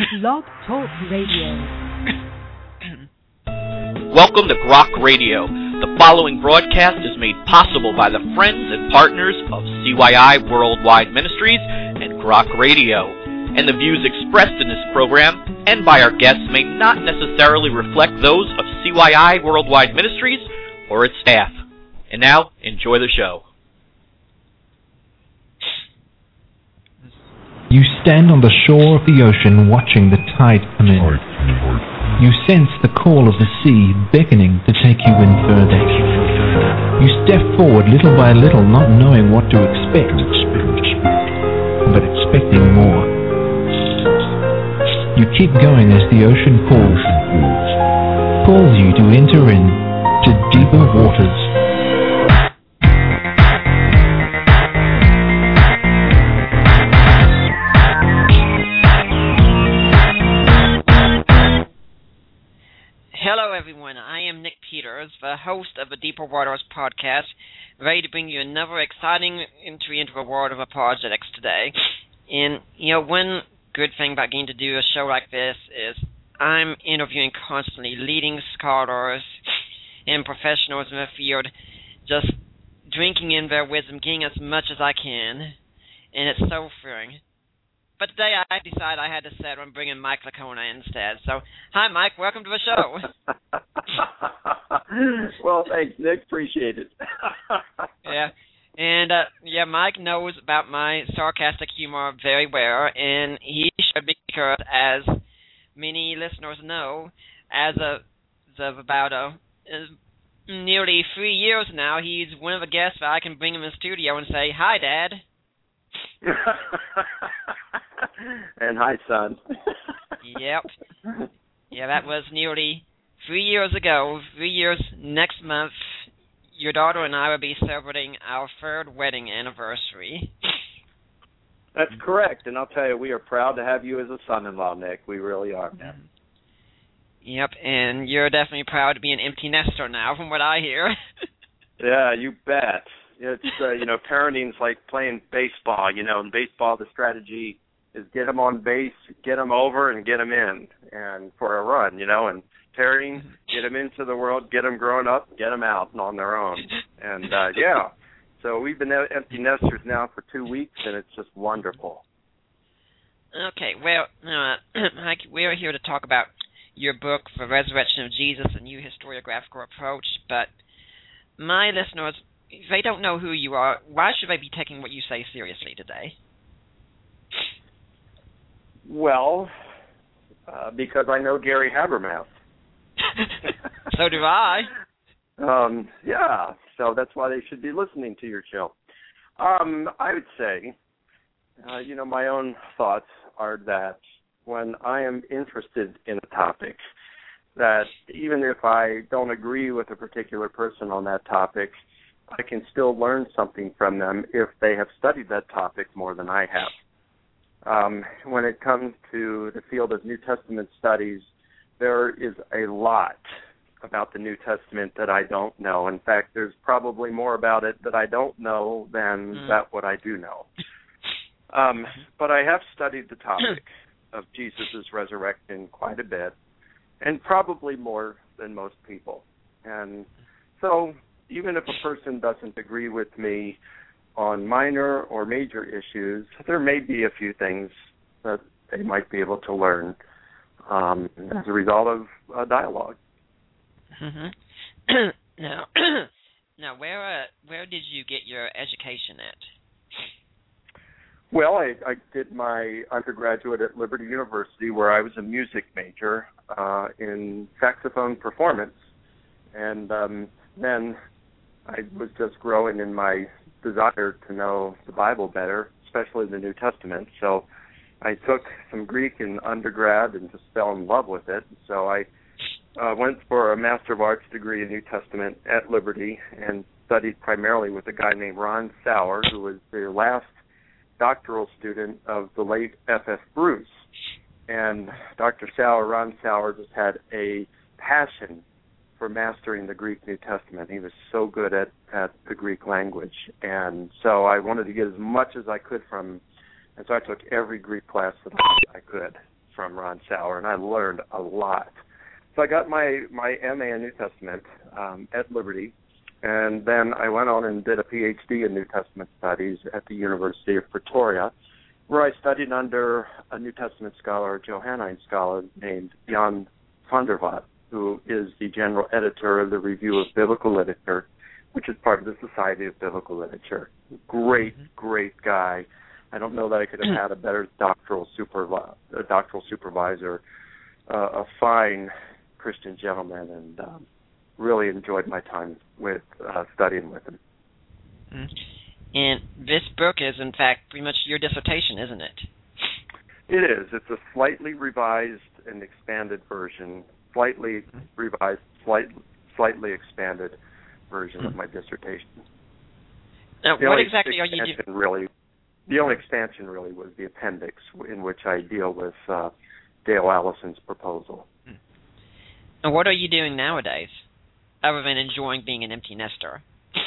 Blog Talk Radio. Welcome to Grok Radio. The following broadcast is made possible by the friends and partners of CYI Worldwide Ministries and Grok Radio. And the views expressed in this program and by our guests may not necessarily reflect those of CYI Worldwide Ministries or its staff. And now, enjoy the show. You stand on the shore of the ocean watching the tide come in. You sense the call of the sea beckoning to take you in further. You step forward little by little, not knowing what to expect, but expecting more. You keep going as the ocean pulls you to enter into deeper waters. Hello everyone, I am Nick Peters, the host of the Deeper Waters podcast, ready to bring you another exciting entry into the world of apologetics today. And, one good thing about getting to do a show like this is I'm interviewing constantly leading scholars and professionals in the field, just drinking in their wisdom, getting as much as I can, and it's so thrilling. But today I decided I had to settle on bringing Mike Licona instead. So, hi Mike, welcome to the show. Well, thanks Nick, appreciate it. Yeah, and Mike knows about my sarcastic humor very well, and he should, because as many listeners know, as of about nearly 3 years now, he's one of the guests that I can bring in the studio and say, hi Dad. And hi, son. Yep. Yeah, that was nearly 3 years ago. 3 years next month. Your daughter and I will be celebrating our third wedding anniversary. That's correct, and I'll tell you, we are proud to have you as a son-in-law, Nick. We really are, man. Yep, and you're definitely proud to be an empty nester now, from what I hear. Yeah, you bet. It's, parenting's like playing baseball. In baseball, the strategy is get them on base, get them over, and get them in, and for a run, and parenting, get them into the world, get them growing up, get them out and on their own. And, so we've been empty nesters now for 2 weeks, and it's just wonderful. Okay, well, Mike, we're here to talk about your book, The Resurrection of Jesus, A New Historiographical Approach, but my listeners, if they don't know who you are, why should they be taking what you say seriously today? Well, because I know Gary Habermas. So do I. Yeah, so that's why they should be listening to your show. I would say, my own thoughts are that when I am interested in a topic, that even if I don't agree with a particular person on that topic, I can still learn something from them if they have studied that topic more than I have. When it comes to the field of New Testament studies, there is a lot about the New Testament that I don't know. In fact, there's probably more about it that I don't know than that what I do know. But I have studied the topic of Jesus' resurrection quite a bit, and probably more than most people. And so even if a person doesn't agree with me on minor or major issues, there may be a few things that they might be able to learn as a result of a dialogue. Mm-hmm. Now, where did you get your education at? Well, I did my undergraduate at Liberty University, where I was a music major in saxophone performance, and then I was just growing in my desire to know the Bible better, especially the New Testament. So I took some Greek in undergrad and just fell in love with it. So I went for a Master of Arts degree in New Testament at Liberty and studied primarily with a guy named Ron Sauer, who was the last doctoral student of the late F.F. Bruce. And Ron Sauer just had a passion for mastering the Greek New Testament. He was so good at the Greek language. And so I wanted to get as much as I could from him. And so I took every Greek class that I could. from Ron Sauer, and I learned a lot. So I got my MA in New Testament at Liberty, and then I went on and did a PhD in New Testament studies at the University of Pretoria, where I studied under a New Testament scholar, a Johannine scholar named Jan van der Vat, who is the general editor of the Review of Biblical Literature, which is part of the Society of Biblical Literature. Great guy. I don't know that I could have had a better doctoral supervisor, a fine Christian gentleman, and really enjoyed my time with studying with him. And this book is, in fact, pretty much your dissertation, isn't it? It is. It's a slightly revised and expanded version, slightly revised, slightly expanded version of my dissertation. Now, what exactly are you doing? The only expansion really was the appendix, in which I deal with Dale Allison's proposal. And what are you doing nowadays, other than enjoying being an empty nester?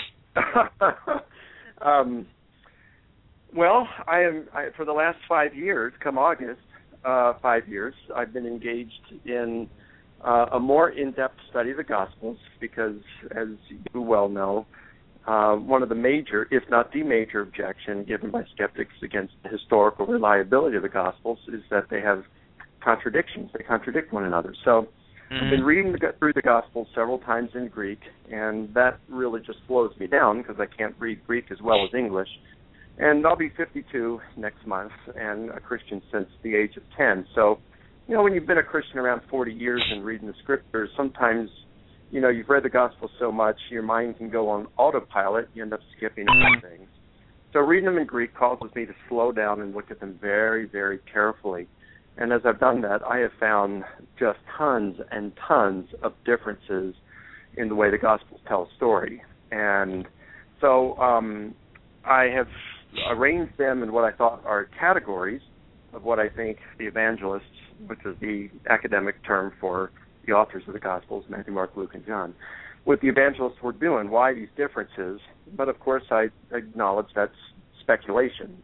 Well, I for the last 5 years, come August, 5 years, I've been engaged in a more in-depth study of the Gospels because, as you well know, one of the major, if not the major objection given by skeptics against the historical reliability of the Gospels is that they have contradictions. They contradict one another. So I've been reading through the Gospels several times in Greek, and that really just slows me down because I can't read Greek as well as English. And I'll be 52 next month and a Christian since the age of 10. So, you know, when you've been a Christian around 40 years and reading the Scriptures, sometimes, you know, you've read the Gospel so much, your mind can go on autopilot. You end up skipping a few things. So reading them in Greek causes me to slow down and look at them very, very carefully. And as I've done that, I have found just tons and tons of differences in the way the Gospels tell a story. And so I have arranged them in what I thought are categories of what I think the evangelists, which is the academic term for the authors of the Gospels, Matthew, Mark, Luke, and John, what the evangelists were doing, why these differences. But, of course, I acknowledge that's speculation.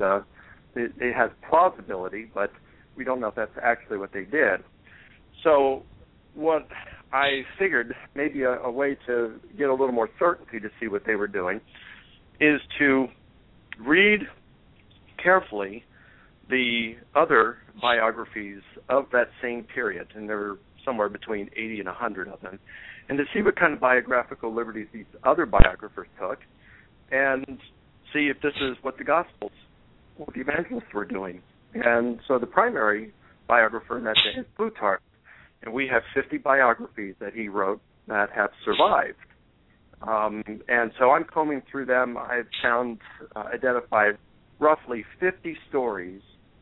It has plausibility, but we don't know if that's actually what they did. So what I figured maybe a way to get a little more certainty to see what they were doing is to read carefully the other biographies of that same period, and there were somewhere between 80 and 100 of them, and to see what kind of biographical liberties these other biographers took, and see if this is what the Gospels, what the evangelists were doing. And so the primary biographer in that day is Plutarch, and we have 50 biographies that he wrote that have survived. And so I'm combing through them. I've identified roughly 50 stories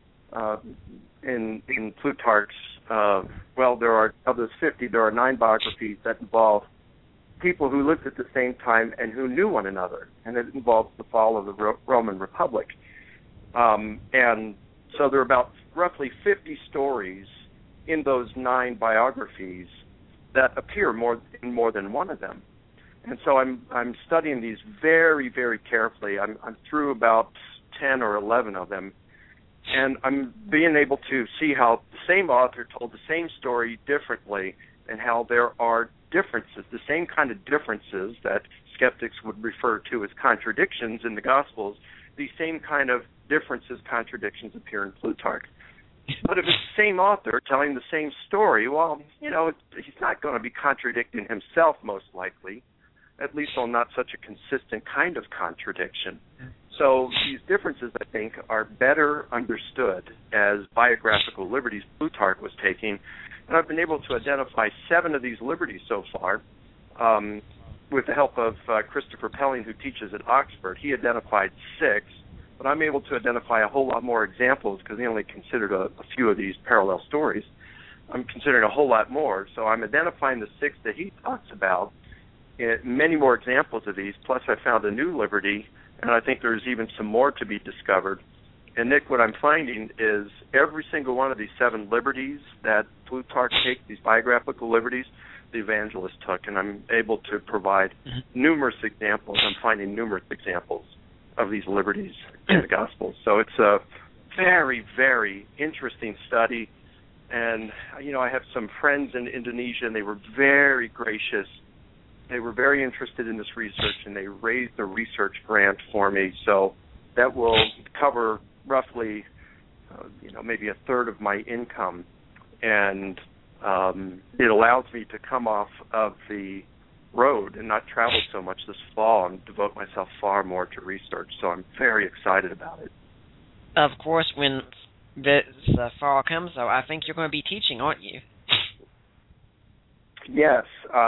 in Plutarch's. Of those 50, there are 9 biographies that involve people who lived at the same time and who knew one another, and it involves the fall of the Roman Republic. And so there are about roughly 50 stories in those 9 biographies that appear in more than one of them. And so I'm studying these very, very carefully. I'm through about 10 or 11 of them, and I'm being able to see how the same author told the same story differently and how there are differences, the same kind of differences that skeptics would refer to as contradictions in the Gospels. These same kind of differences, contradictions appear in Plutarch. But if it's the same author telling the same story, well, you know, he's not going to be contradicting himself most likely, at least on not such a consistent kind of contradiction. So these differences, I think, are better understood as biographical liberties Plutarch was taking. And I've been able to identify 7 of these liberties so far with the help of Christopher Pelling, who teaches at Oxford. He identified 6, but I'm able to identify a whole lot more examples because he only considered a few of these parallel stories. I'm considering a whole lot more. So I'm identifying the 6 that he talks about. Many more examples of these, plus I found a new liberty, and I think there's even some more to be discovered. And Nick, what I'm finding is every single one of these 7 liberties that Plutarch takes, these biographical liberties, the evangelist took, and I'm able to provide numerous examples. I'm finding numerous examples of these liberties in the Gospels. So it's a very, very interesting study. And, I have some friends in Indonesia, and they were very gracious. They were very interested in this research, and they raised a research grant for me. So that will cover roughly, maybe a third of my income. And it allows me to come off of the road and not travel so much this fall and devote myself far more to research. So I'm very excited about it. Of course, when this fall comes, though, I think you're going to be teaching, aren't you? Yes.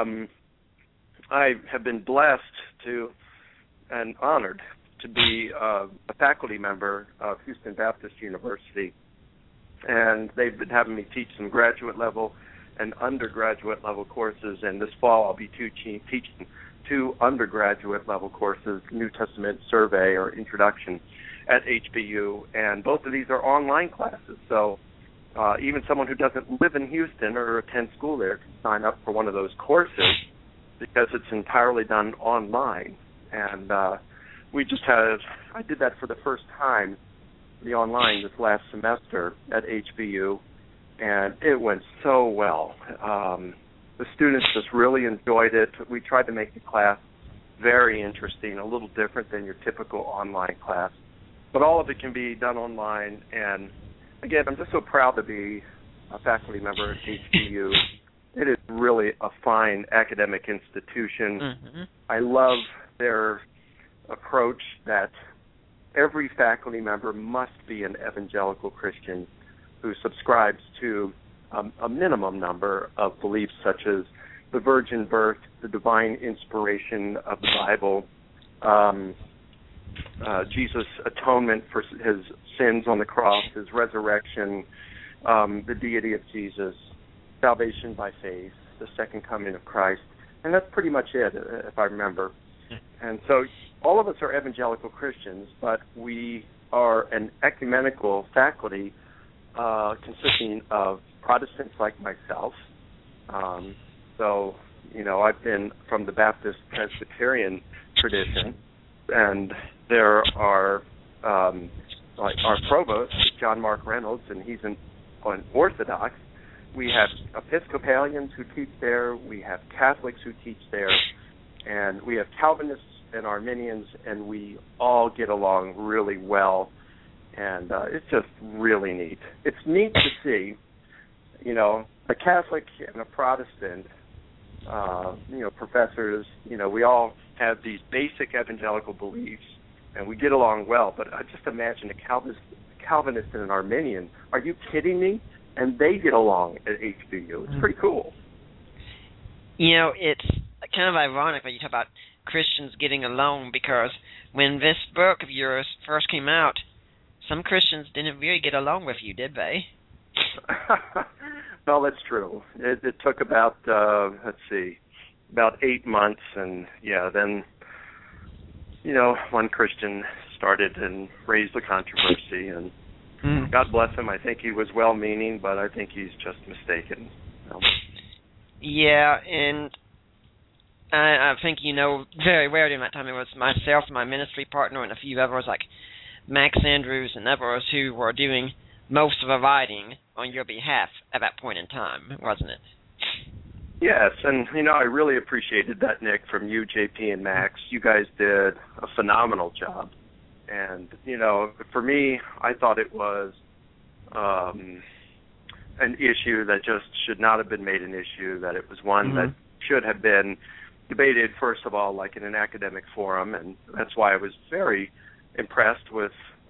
I have been blessed and honored to be a faculty member of Houston Baptist University. And they've been having me teach some graduate level and undergraduate level courses, and this fall I'll be teaching 2 undergraduate level courses, New Testament Survey or Introduction at HBU, and both of these are online classes. So even someone who doesn't live in Houston or attend school there can sign up for one of those courses because it's entirely done online. And I did that for the first time, the online, this last semester at HBU, and it went so well. The students just really enjoyed it. We tried to make the class very interesting, a little different than your typical online class. But all of it can be done online. And, again, I'm just so proud to be a faculty member at HBU. It is really a fine academic institution. Mm-hmm. I love their approach that every faculty member must be an evangelical Christian who subscribes to a minimum number of beliefs such as the virgin birth, the divine inspiration of the Bible, Jesus' atonement for his sins on the cross, his resurrection, the deity of Jesus, salvation by faith, the second coming of Christ. And that's pretty much it, if I remember. And so all of us are evangelical Christians, but we are an ecumenical faculty consisting of Protestants like myself. So, I've been from the Baptist Presbyterian tradition, and there are, like our provost, John Mark Reynolds, and he's an Orthodox. We have Episcopalians who teach there. We have Catholics who teach there. And we have Calvinists and Arminians, and we all get along really well. And it's just really neat. It's neat to see, a Catholic and a Protestant, professors, we all have these basic evangelical beliefs, and we get along well. But I just imagine a Calvinist and an Arminian. Are you kidding me? And they get along at HBU. It's pretty cool. It's kind of ironic that you talk about Christians getting along, because when this book of yours first came out, some Christians didn't really get along with you, did they? Well, that's true. It took about, about 8 months, and then, one Christian started and raised the controversy, and God bless him. I think he was well-meaning, but I think he's just mistaken. Yeah, and I think very well during that time it was myself, my ministry partner, and a few others like Max Andrews and others who were doing most of the writing on your behalf at that point in time, wasn't it? Yes, and, I really appreciated that, Nick, from you, JP, and Max. You guys did a phenomenal job. And, for me, I thought it was an issue that just should not have been made an issue, that it was one that should have been debated, first of all, like in an academic forum, and that's why I was very impressed with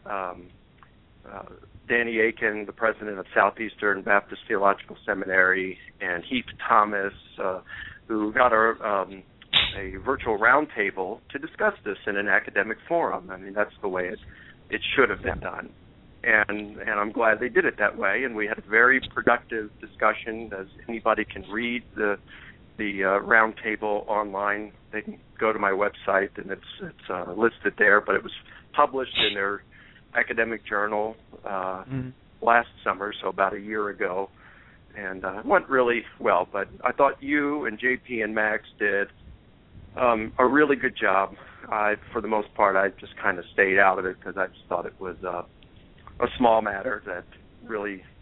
Danny Aiken, the president of Southeastern Baptist Theological Seminary, and Heath Thomas, who got a virtual roundtable to discuss this in an academic forum. I mean, that's the way it should have been done. And I'm glad they did it that way, and we had a very productive discussion. As anybody can read the roundtable online, they can go to my website, and it's listed there, but it was published in their academic journal last summer, so about a year ago, and it went really well. But I thought you and JP and Max did a really good job. For the most part, I just kind of stayed out of it because I just thought it was a small matter that really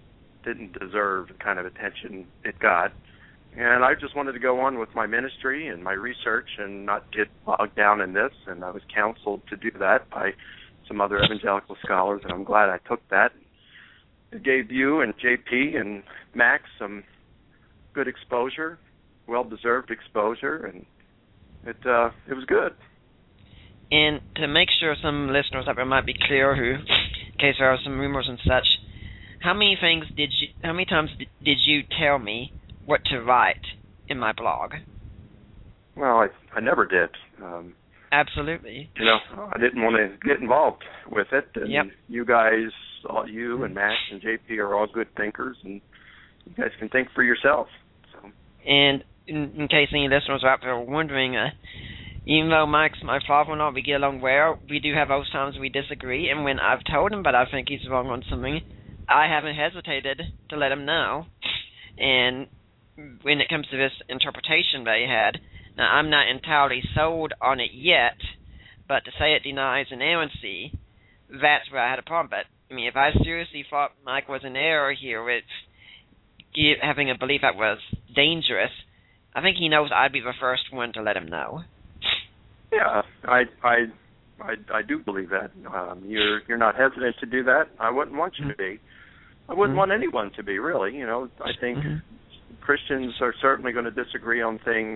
didn't deserve the kind of attention it got. And I just wanted to go on with my ministry and my research and not get bogged down in this, and I was counseled to do that by some other evangelical scholars, and I'm glad I took that. It gave you and JP and Max some good exposure, well-deserved exposure, and it was good. And to make sure some listeners out there might be clear, who, in case there are some rumors and such, how many times did you tell me what to write in my blog? Well, I never did. Absolutely. I didn't want to get involved with it. And yep. You guys, you and Max and JP are all good thinkers, and you guys can think for yourself. So. And in case any listeners out there are wondering, even though Max, my father-in-law, we get along well, we do have those times we disagree, and when I've told him that I think he's wrong on something, I haven't hesitated to let him know. And when it comes to this interpretation they had, now I'm not entirely sold on it yet, but to say it denies inerrancy, that's where I had a problem. But, I mean, if I seriously thought Mike was in error here with having a belief that was dangerous, I think he knows I'd be the first one to let him know. Yeah, I do believe that. You're not hesitant to do that. I wouldn't want you to be. I wouldn't want anyone to be, really. I think Christians are certainly going to disagree on things.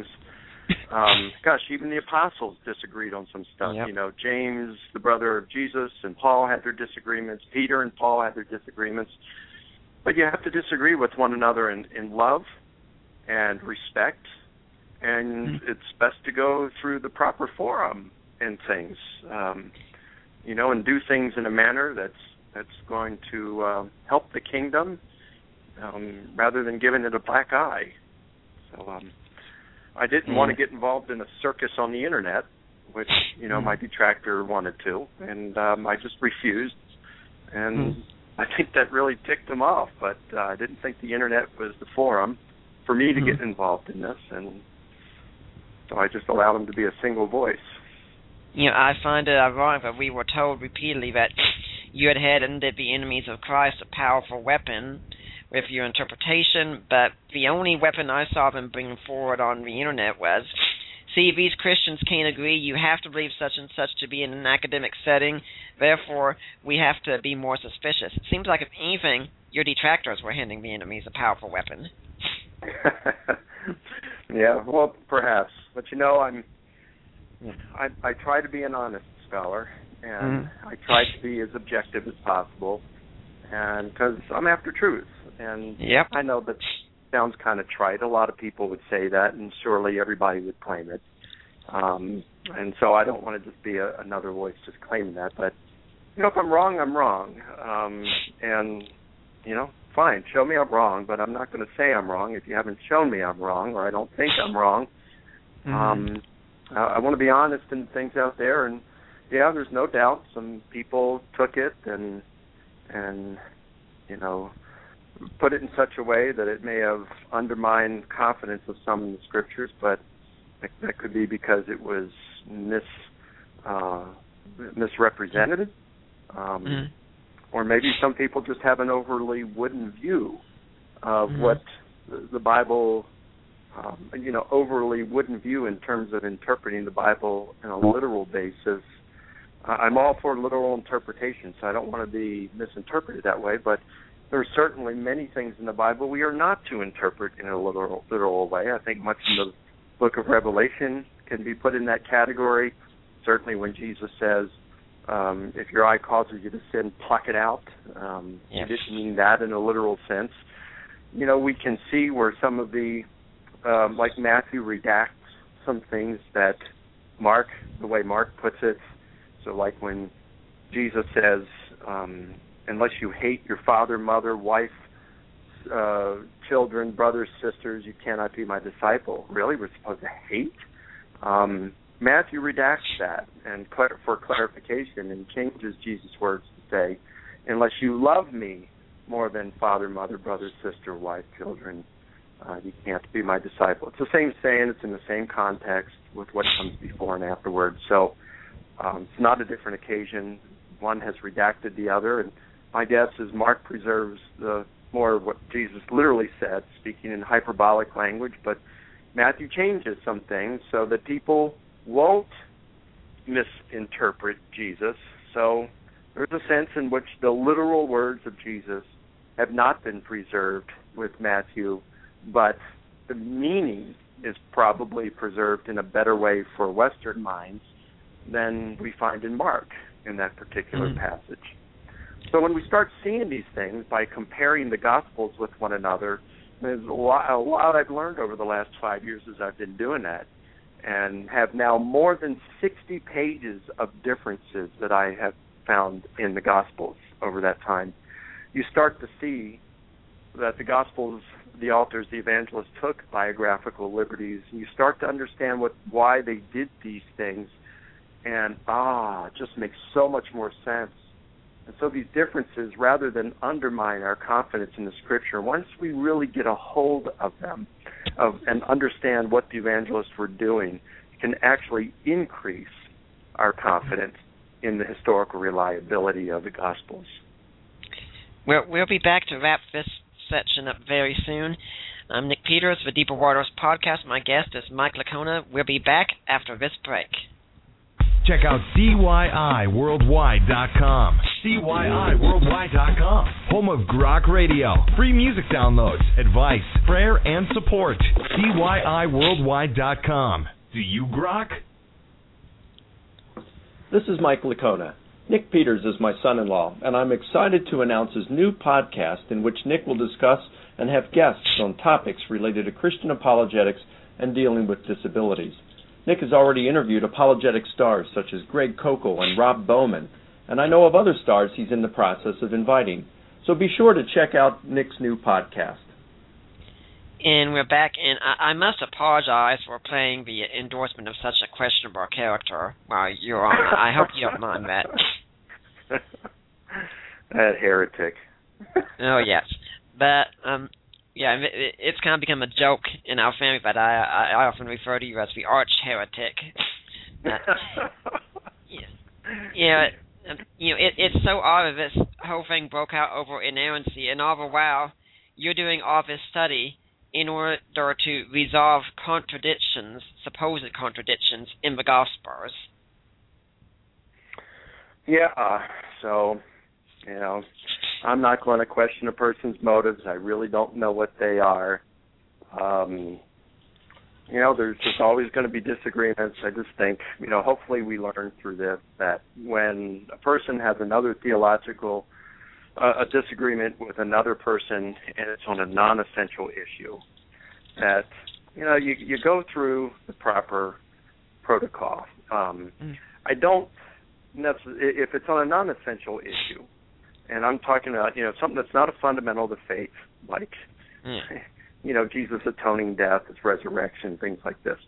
Even the apostles disagreed on some stuff. Yep. James, the brother of Jesus, and Paul had their disagreements. Peter and Paul had their disagreements. But you have to disagree with one another in love and respect. And it's best to go through the proper forum in things, and do things in a manner that's going to help the kingdom rather than giving it a black eye. So I didn't want to get involved in a circus on the Internet, which, my detractor wanted to, and I just refused. And I think that really ticked him off, but I didn't think the Internet was the forum for me to get involved in this, and so I just allowed him to be a single voice. I find it ironic that we were told repeatedly that you had ended the enemies of Christ, a powerful weapon, with your interpretation, but the only weapon I saw them bring forward on the Internet was, see, these Christians can't agree, you have to believe such and such to be in an academic setting, therefore we have to be more suspicious. It seems like, if anything, your detractors were handing the enemies a powerful weapon. Yeah, well, perhaps. But I try to be an honest scholar, and I try to be as objective as possible, and because I'm after truth. And I know that sounds kind of trite. A lot of people would say that, and surely everybody would claim it. And so I don't want to just be another voice just claiming that. But, if I'm wrong, I'm wrong. And, fine, show me I'm wrong, but I'm not going to say I'm wrong if you haven't shown me I'm wrong or I don't think I'm wrong. I want to be honest in things out there, and, there's no doubt some people took it and put it in such a way that it may have undermined confidence of some in the Scriptures, but that could be because it was misrepresented. Or maybe some people just have an overly wooden view of what the Bible, overly wooden view in terms of interpreting the Bible in a literal basis. I'm all for literal interpretation, so I don't want to be misinterpreted that way, but there are certainly many things in the Bible we are not to interpret in a literal way. I think much in the book of Revelation can be put in that category. Certainly when Jesus says, if your eye causes you to sin, pluck it out. He didn't mean that in a literal sense. We can see where some of the, like Matthew redacts some things that the way Mark puts it. So like when Jesus says, unless you hate your father, mother, wife, children, brothers, sisters, you cannot be my disciple. Really? We're supposed to hate? Matthew redacts that and for clarification and changes Jesus' words to say, unless you love me more than father, mother, brother, sister, wife, children, you can't be my disciple. It's the same saying. It's in the same context with what comes before and afterwards. So it's not a different occasion. One has redacted the other, and my guess is Mark preserves the more what Jesus literally said, speaking in hyperbolic language, but Matthew changes some things so that people won't misinterpret Jesus. So there's a sense in which the literal words of Jesus have not been preserved with Matthew, but the meaning is probably preserved in a better way for Western minds than we find in Mark in that particular passage. So when we start seeing these things by comparing the Gospels with one another, there's a lot I've learned over the last 5 years as I've been doing that, and have now more than 60 pages of differences that I have found in the Gospels over that time. You start to see that the Gospels, the authors, the evangelists took biographical liberties. You start to understand why they did these things, and it just makes so much more sense. And so these differences, rather than undermine our confidence in the Scripture, once we really get a hold of them and understand what the evangelists were doing, can actually increase our confidence in the historical reliability of the Gospels. We'll be back to wrap this section up very soon. I'm Nick Peters for Deeper Waters Podcast. My guest is Mike Licona. We'll be back after this break. Check out CYIWorldwide.com. CYIWorldwide.com. Home of Grok Radio. Free music downloads, advice, prayer, and support. CYIWorldwide.com. Do you grok? This is Mike Licona. Nick Peters is my son-in-law, and I'm excited to announce his new podcast in which Nick will discuss and have guests on topics related to Christian apologetics and dealing with disabilities. Nick has already interviewed apologetic stars such as Greg Koukl and Rob Bowman, and I know of other stars he's in the process of inviting. So be sure to check out Nick's new podcast. And we're back, and I must apologize for playing the endorsement of such a questionable character while you're on. I hope you don't mind that. That heretic. Oh, yes. But, it's kind of become a joke in our family that I often refer to you as the arch heretic. It's so odd that this whole thing broke out over inerrancy, and all the while you're doing all this study in order to resolve contradictions, supposed contradictions, in the Gospels. Yeah, so, I'm not going to question a person's motives. I really don't know what they are. There's just always going to be disagreements. I just think, hopefully we learn through this that when a person has another theological a disagreement with another person and it's on a non-essential issue, that, you go through the proper protocol. I don't necessarily, if it's on a non-essential issue, and I'm talking about, something that's not a fundamental of the faith, like, Jesus' atoning death, his resurrection, things like this.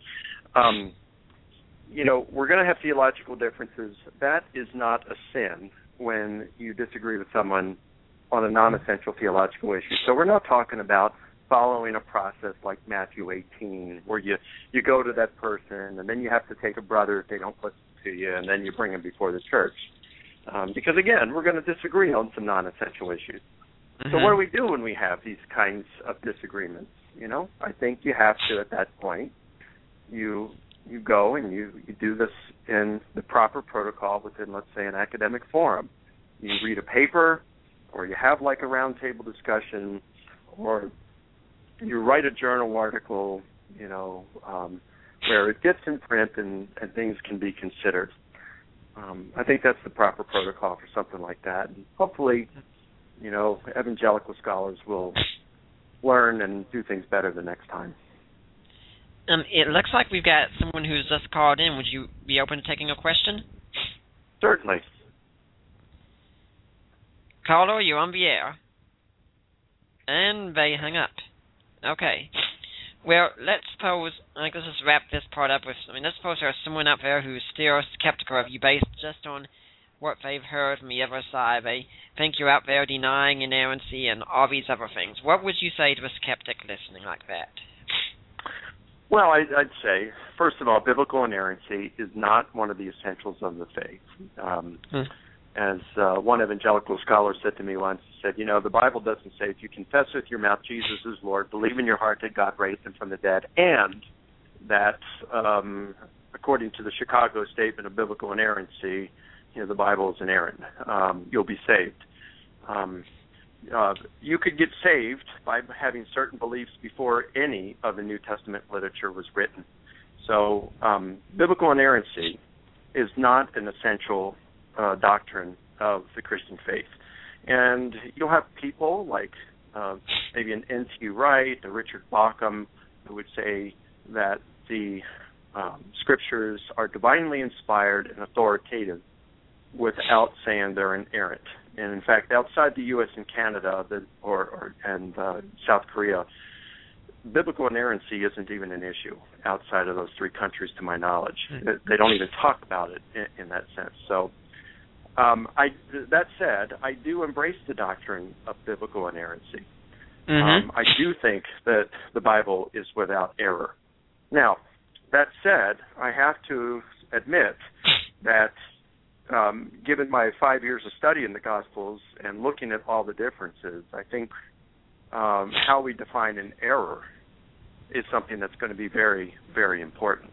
We're going to have theological differences. That is not a sin when you disagree with someone on a non-essential theological issue. So we're not talking about following a process like Matthew 18, where you go to that person, and then you have to take a brother if they don't listen to you, and then you bring them before the church. Because, again, we're going to disagree on some non-essential issues. So what do we do when we have these kinds of disagreements? I think you have to, at that point, you go and you do this in the proper protocol within, let's say, an academic forum. You read a paper, or you have like a roundtable discussion, or you write a journal article, where it gets in print and things can be considered. I think that's the proper protocol for something like that. And hopefully, evangelical scholars will learn and do things better the next time. It looks like we've got someone who's just called in. Would you be open to taking a question? Certainly. Caller, you're on the air. And they hung up. Okay. Well, let's suppose, let's just wrap this part up with, let's suppose there's someone out there who's still skeptical of you based just on what they've heard from the other side. They think you're out there denying inerrancy and all these other things. What would you say to a skeptic listening like that? Well, I'd say, first of all, biblical inerrancy is not one of the essentials of the faith. As one evangelical scholar said to me once, he said, the Bible doesn't say if you confess with your mouth Jesus is Lord, believe in your heart that God raised him from the dead, and that according to the Chicago Statement of Biblical Inerrancy, the Bible is inerrant. You'll be saved. You could get saved by having certain beliefs before any of the New Testament literature was written. So biblical inerrancy is not an essential doctrine of the Christian faith. And you'll have people like maybe an N.T. Wright, a Richard Bauckham, who would say that the scriptures are divinely inspired and authoritative without saying they're inerrant. And in fact, outside the U.S. and Canada and South Korea, biblical inerrancy isn't even an issue outside of those three countries, to my knowledge. They don't even talk about it in that sense. So, that said, I do embrace the doctrine of biblical inerrancy. Mm-hmm. I do think that the Bible is without error. Now, that said, I have to admit that given my 5 years of study in the Gospels and looking at all the differences, I think how we define an error is something that's going to be very, very important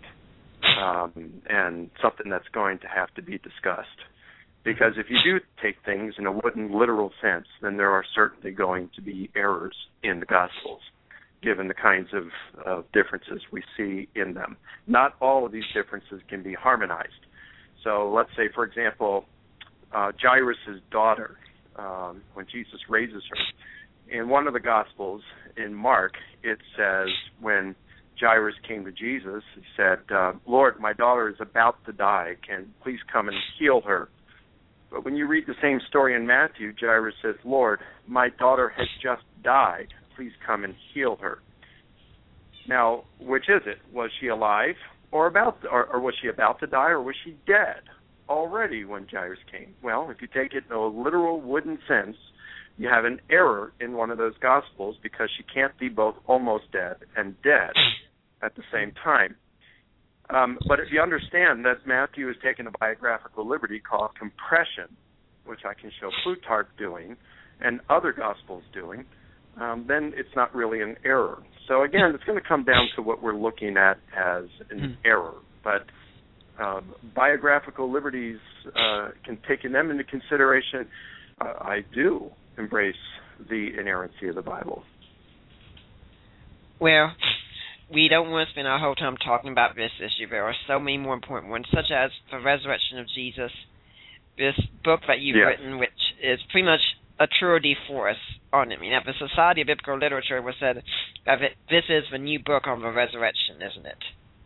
and something that's going to have to be discussed. Because if you do take things in a wooden, literal sense, then there are certainly going to be errors in the Gospels, given the kinds of differences we see in them. Not all of these differences can be harmonized. So let's say, for example, Jairus' daughter, when Jesus raises her, in one of the Gospels, in Mark, it says when Jairus came to Jesus, he said, Lord, my daughter is about to die. Can please come and heal her? But when you read the same story in Matthew, Jairus says, Lord, my daughter has just died. Please come and heal her. Now, which is it? Was she alive or was she about to die, or was she dead already when Jairus came? Well, if you take it in a literal wooden sense, you have an error in one of those Gospels because she can't be both almost dead and dead at the same time. But if you understand that Matthew has taken a biographical liberty called compression, which I can show Plutarch doing and other Gospels doing, then it's not really an error. So again, it's going to come down to what we're looking at as an error. But biographical liberties, taking them into consideration, I do embrace the inerrancy of the Bible. Well, we don't want to spend our whole time talking about this issue. There are so many more important ones, such as the resurrection of Jesus, this book that you've written, which is pretty much a tour de force on it. I mean, the Society of Biblical Literature was said that this is the new book on the resurrection, isn't it?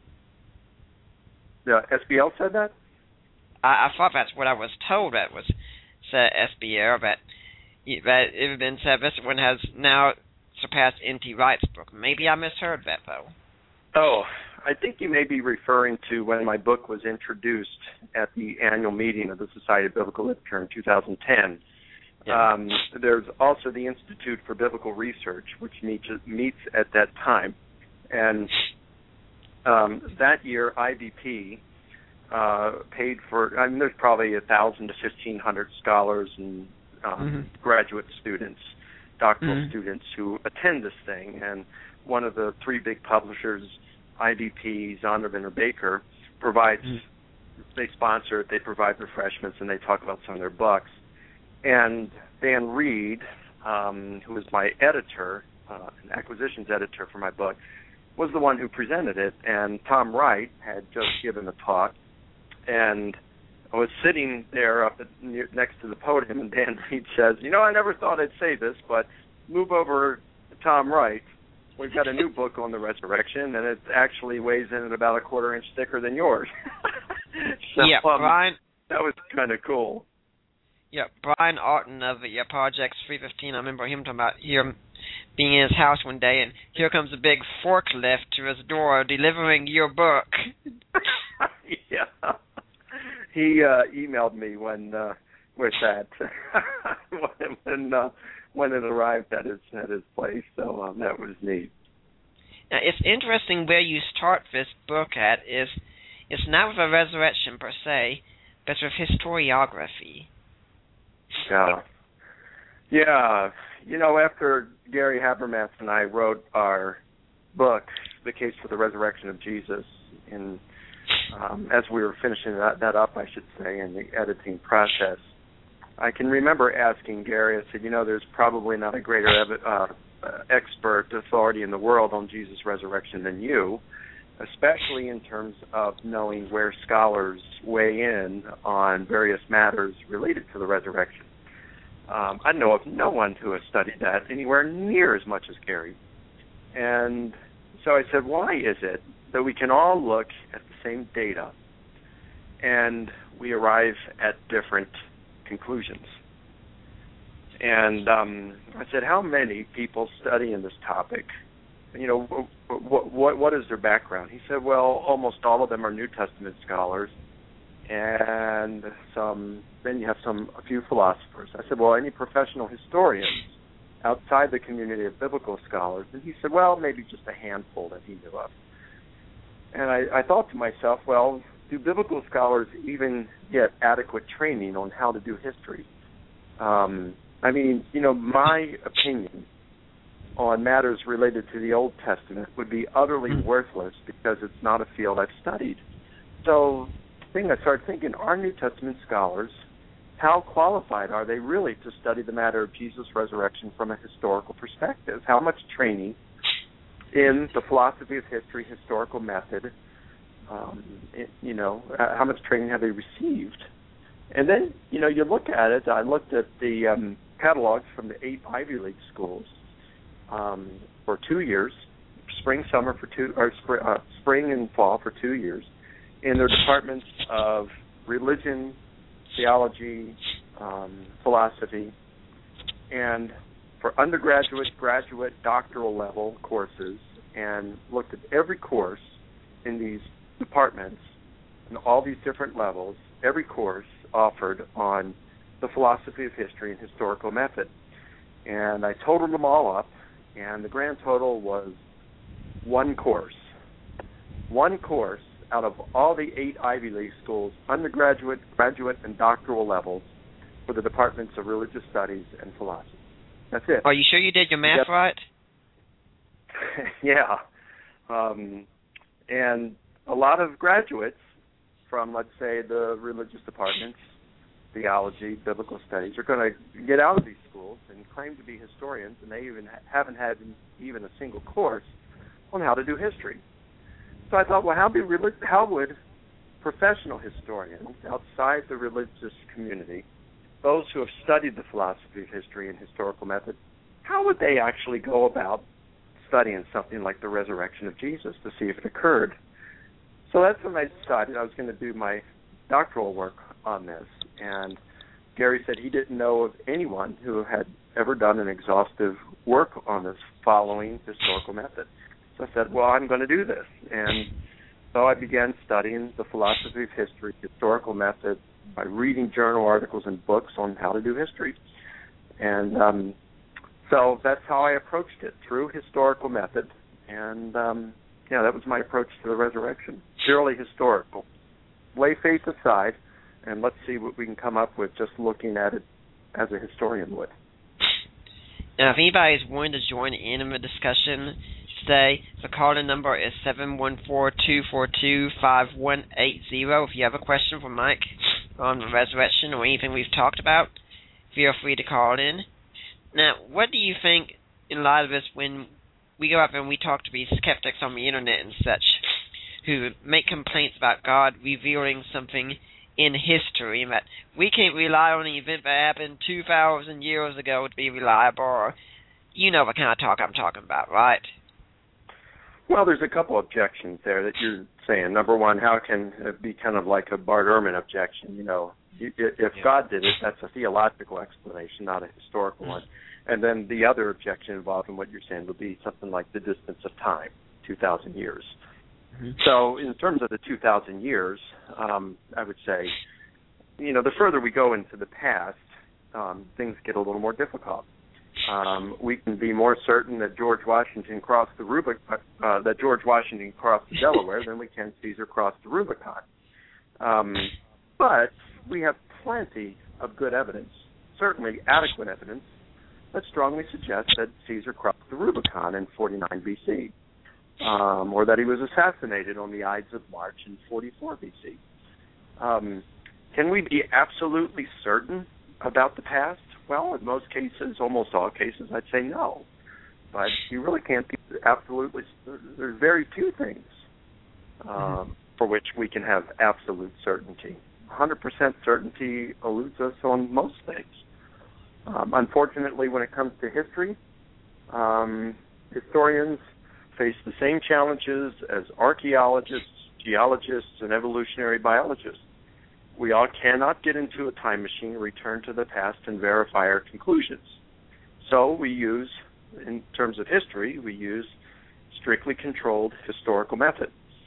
The SBL said that? I thought that's what I was told. That was said SBL, that it had been said this one has now surpassed N.T. Wright's book. Maybe I misheard that, though. Oh, I think you may be referring to when my book was introduced at the annual meeting of the Society of Biblical Literature in 2010. Yeah. There's also the Institute for Biblical Research, which meets at that time. And that year, IBP paid for, there's probably 1,000 to 1,500 scholars and graduate students, doctoral students who attend this thing. And one of the three big publishers, IBP, Zondervan Baker, provides, they sponsor it, they provide refreshments, and they talk about some of their books. And Dan Reed, who was my editor, an acquisitions editor for my book, was the one who presented it. And Tom Wright had just given a talk, and I was sitting there next to the podium, and Dan Reed says, I never thought I'd say this, but move over to Tom Wright. We've got a new book on the resurrection, and it actually weighs in at about a quarter-inch thicker than yours. So, Brian. That was kind of cool. Yeah, Brian Orton of the Project 315, I remember him talking about him being in his house one day, and here comes a big forklift to his door delivering your book. Yeah. He emailed me with that when it arrived at his place, so that was neat. Now, it's interesting where you start this book at. It's not with a resurrection per se, but with historiography. Yeah. You know, after Gary Habermas and I wrote our book, The Case for the Resurrection of Jesus, and as we were finishing that up, I should say, in the editing process, I can remember asking Gary, I said, you know, there's probably not a greater expert authority in the world on Jesus' resurrection than you, especially in terms of knowing where scholars weigh in on various matters related to the resurrection. I know of no one who has studied that anywhere near as much as Gary. And so I said, why is it that we can all look at the same data and we arrive at different conclusions? And I said, how many people studying this topic, you know, what is their background? He said, well, almost all of them are New Testament scholars, and then you have a few philosophers. I said, well, any professional historians outside the community of biblical scholars? And he said, well, maybe just a handful that he knew of. And I thought to myself, well, do biblical scholars even get adequate training on how to do history? I mean, you know, my opinion on matters related to the Old Testament would be utterly worthless because it's not a field I've studied. So I started thinking, are New Testament scholars, how qualified are they really to study the matter of Jesus' resurrection from a historical perspective? How much training in the philosophy of history, historical method, you know, how much training have they received? And then, you know, you look at it, I looked at the catalogs from the 8 Ivy League schools for 2 years, spring and fall for 2 years, in their departments of religion, theology, philosophy, and for undergraduate, graduate, doctoral level courses, and looked at every course in these departments and all these different levels, every course offered on the philosophy of history and historical method. And I totaled them all up, and the grand total was one course. One course out of all the 8 Ivy League schools, undergraduate, graduate, and doctoral levels, for the departments of religious studies and philosophy. That's it. Are you sure you did your math right? Yeah. And a lot of graduates from, let's say, the religious departments, theology, biblical studies, are going to get out of these schools and claim to be historians, and they even haven't had even a single course on how to do history. So I thought, well, how would professional historians outside the religious community, those who have studied the philosophy of history and historical method, how would they actually go about studying something like the resurrection of Jesus to see if it occurred? So that's when I decided I was going to do my doctoral work on this. And Gary said he didn't know of anyone who had ever done an exhaustive work on this following historical method. So I said, well, I'm going to do this. And so I began studying the philosophy of history, historical method, by reading journal articles and books on how to do history. And so that's how I approached it, through historical method. And, that was my approach to the resurrection, purely historical. Lay faith aside, and let's see what we can come up with just looking at it as a historian would. Now, if anybody's wanting to join in the discussion today, the call-in number is 714-242-5180. If you have a question for Mike on the resurrection or anything we've talked about, feel free to call in. Now, what do you think, in light of this, when we go out and we talk to these skeptics on the internet and such, who make complaints about God revealing something in history, and that we can't rely on an event that happened 2,000 years ago to be reliable, or you know the kind of talk I'm talking about, right? Well, there's a couple objections there that you're saying. Number one, how can it be kind of like a Bart Ehrman objection? You know, if God did it, that's a theological explanation, not a historical one. And then the other objection involved in what you're saying would be something like the distance of time, 2,000 years. Mm-hmm. So in terms of the 2,000 years, I would say, the further we go into the past, things get a little more difficult. We can be more certain that George Washington crossed the Delaware than we can Caesar crossed the Rubicon. But we have plenty of good evidence, certainly adequate evidence that strongly suggests that Caesar crossed the Rubicon in 49 BC, or that he was assassinated on the Ides of March in 44 BC. Can we be absolutely certain about the past? Well, in most cases, almost all cases, I'd say no. But you really can't be absolutely. There's very few things for which we can have absolute certainty. 100% certainty eludes us on most things. Unfortunately, when it comes to history, historians face the same challenges as archaeologists, geologists, and evolutionary biologists. We all cannot get into a time machine, return to the past, and verify our conclusions. So we use, in terms of history, we use strictly controlled historical method.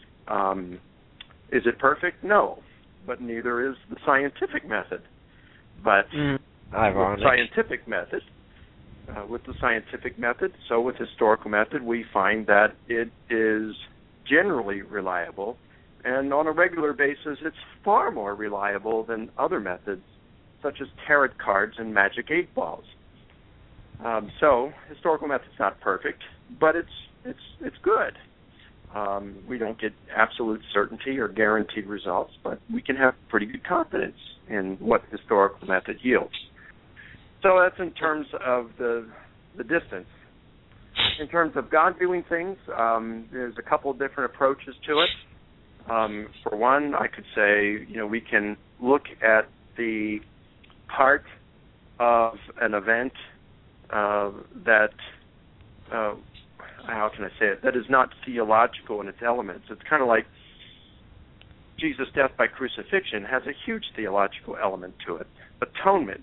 Is it perfect? No, but neither is the scientific method. But with the scientific method, so with historical method, we find that it is generally reliable, and on a regular basis, it's far more reliable than other methods, such as tarot cards and magic 8 balls. So historical method's not perfect, but it's good. We don't get absolute certainty or guaranteed results, but we can have pretty good confidence in what historical method yields. So that's in terms of the distance. In terms of God viewing things, there's a couple of different approaches to it. For one, I could say, we can look at the part of an event that, how can I say it, that is not theological in its elements. It's kind of like Jesus' death by crucifixion has a huge theological element to it, atonement.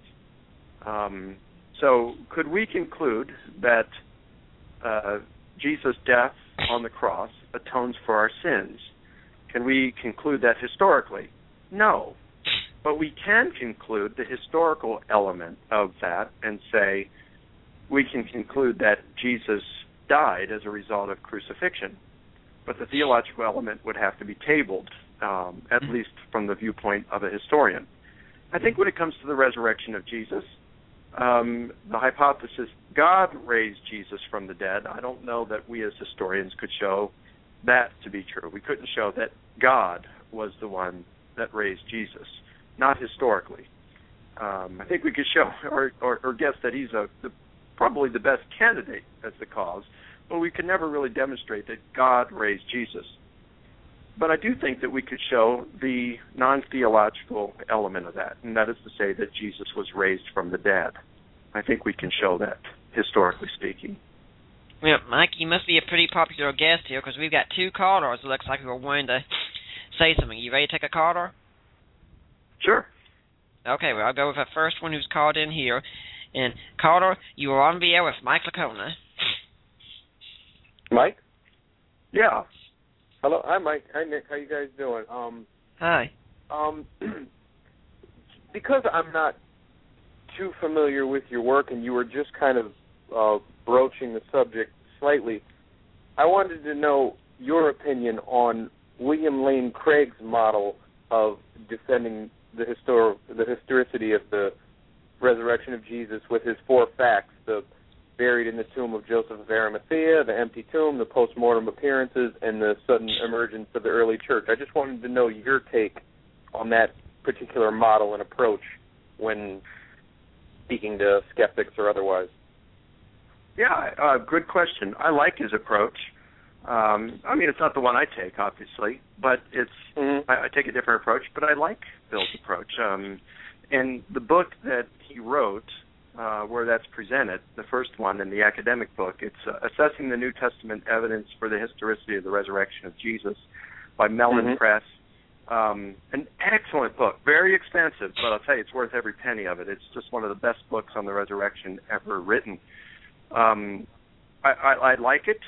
So could we conclude that Jesus' death on the cross atones for our sins? Can we conclude that historically? No. But we can conclude the historical element of that and say we can conclude that Jesus died as a result of crucifixion. But the theological element would have to be tabled, at least from the viewpoint of a historian. I think when it comes to the resurrection of Jesus, the hypothesis God raised Jesus from the dead, I don't know that we as historians could show that to be true. We couldn't show that God was the one that raised Jesus, not historically. I think we could show or guess that he's probably the best candidate as the cause, but we could never really demonstrate that God raised Jesus. But I do think that we could show the non-theological element of that, and that is to say that Jesus was raised from the dead. I think we can show that, historically speaking. Yeah, Mike, you must be a pretty popular guest here because we've got 2 callers. It looks like we're wanting to say something. You ready to take a caller? Sure. Okay, well, I'll go with the first one who's called in here. And, caller, you are on the air with Mike Licona. Mike? Yeah. Hello. Hi, Mike. Hi, Nick. How you guys doing? Hi. Because I'm not too familiar with your work and you were just kind of broaching the subject slightly, I wanted to know your opinion on William Lane Craig's model of defending the historicity of the resurrection of Jesus with his 4 facts: the buried in the tomb of Joseph of Arimathea, the empty tomb, the post-mortem appearances, and the sudden emergence of the early church. I just wanted to know your take on that particular model and approach when speaking to skeptics or otherwise. Yeah, good question. I like his approach. I mean, it's not the one I take, obviously, but I take a different approach, but I like Bill's approach. And the book that he wrote, where that's presented, the first one in the academic book, it's Assessing the New Testament Evidence for the Historicity of the Resurrection of Jesus by Mellon Press. An excellent book, very expensive, but I'll tell you, it's worth every penny of it. It's just one of the best books on the resurrection ever written. I like it.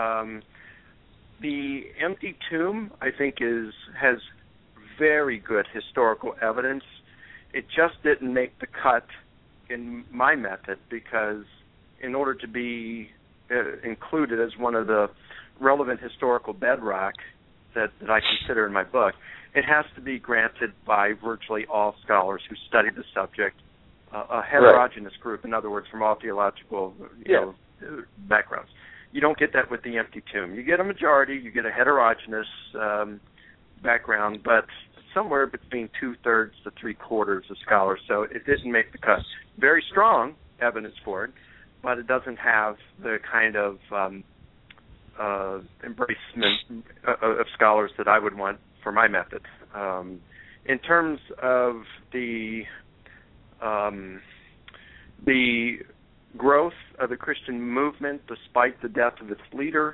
The empty tomb, I think, has very good historical evidence. It just didn't make the cut in my method because in order to be included as one of the relevant historical bedrock that I consider in my book, it has to be granted by virtually all scholars who study the subject a heterogeneous group. In other words, from all theological backgrounds. You don't get that with the empty tomb. You get a majority, you get a heterogeneous background, but somewhere between 2/3 to 3/4 of scholars. So it didn't make the cut. Very strong evidence for it, but it doesn't have the kind of embracement of scholars that I would want for my method. In terms of the growth of the Christian movement despite the death of its leader,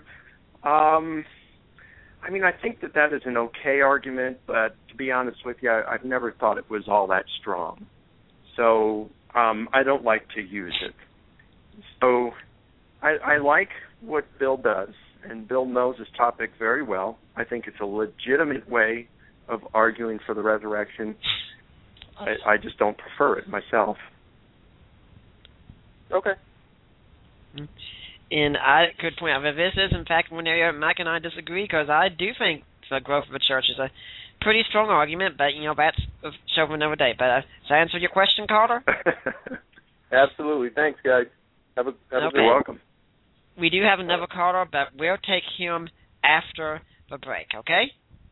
I mean, I think that is an okay argument, but to be honest with you, I've never thought it was all that strong. So I don't like to use it. So I like what Bill does, and Bill knows his topic very well. I think it's a legitimate way of arguing for the resurrection. I just don't prefer it myself. Okay. And I could point out that this is, in fact, one area Mike and I disagree, because I do think the growth of the church is a pretty strong argument, but, that's a show for another day. But does that answer your question, Carter? Absolutely. Thanks, guys. Have a okay. You're welcome. We do have another caller, but we'll take him after the break, okay?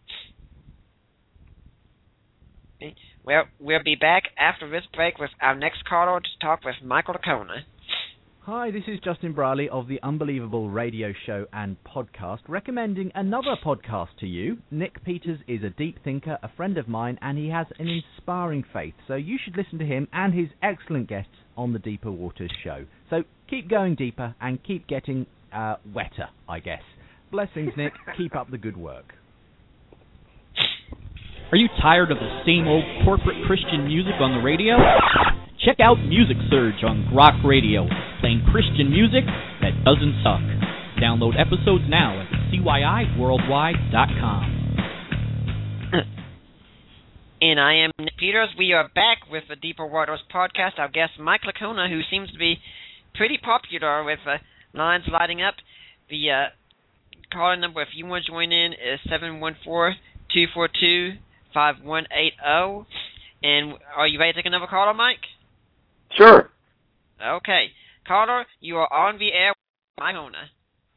We'll be back after this break with our next caller to talk with Michael Licona. Hi, this is Justin Brierley of the Unbelievable Radio Show and Podcast, recommending another podcast to you. Nick Peters is a deep thinker, a friend of mine, and he has an inspiring faith, so you should listen to him and his excellent guests on the Deeper Waters Show. So keep going deeper and keep getting wetter, I guess. Blessings, Nick. Keep up the good work. Are you tired of the same old corporate Christian music on the radio? Check out Music Surge on Grok Radio, playing Christian music that doesn't suck. Download episodes now at CYIWorldwide.com. And I am Nick Peters. We are back with the Deeper Waters podcast. Our guest, Mike Licona, who seems to be pretty popular with lines lighting up. The caller number, if you want to join in, is 714-242-5180. And are you ready to take another caller, Mike? Sure. Okay. Caller, you are on the air with Mike Licona.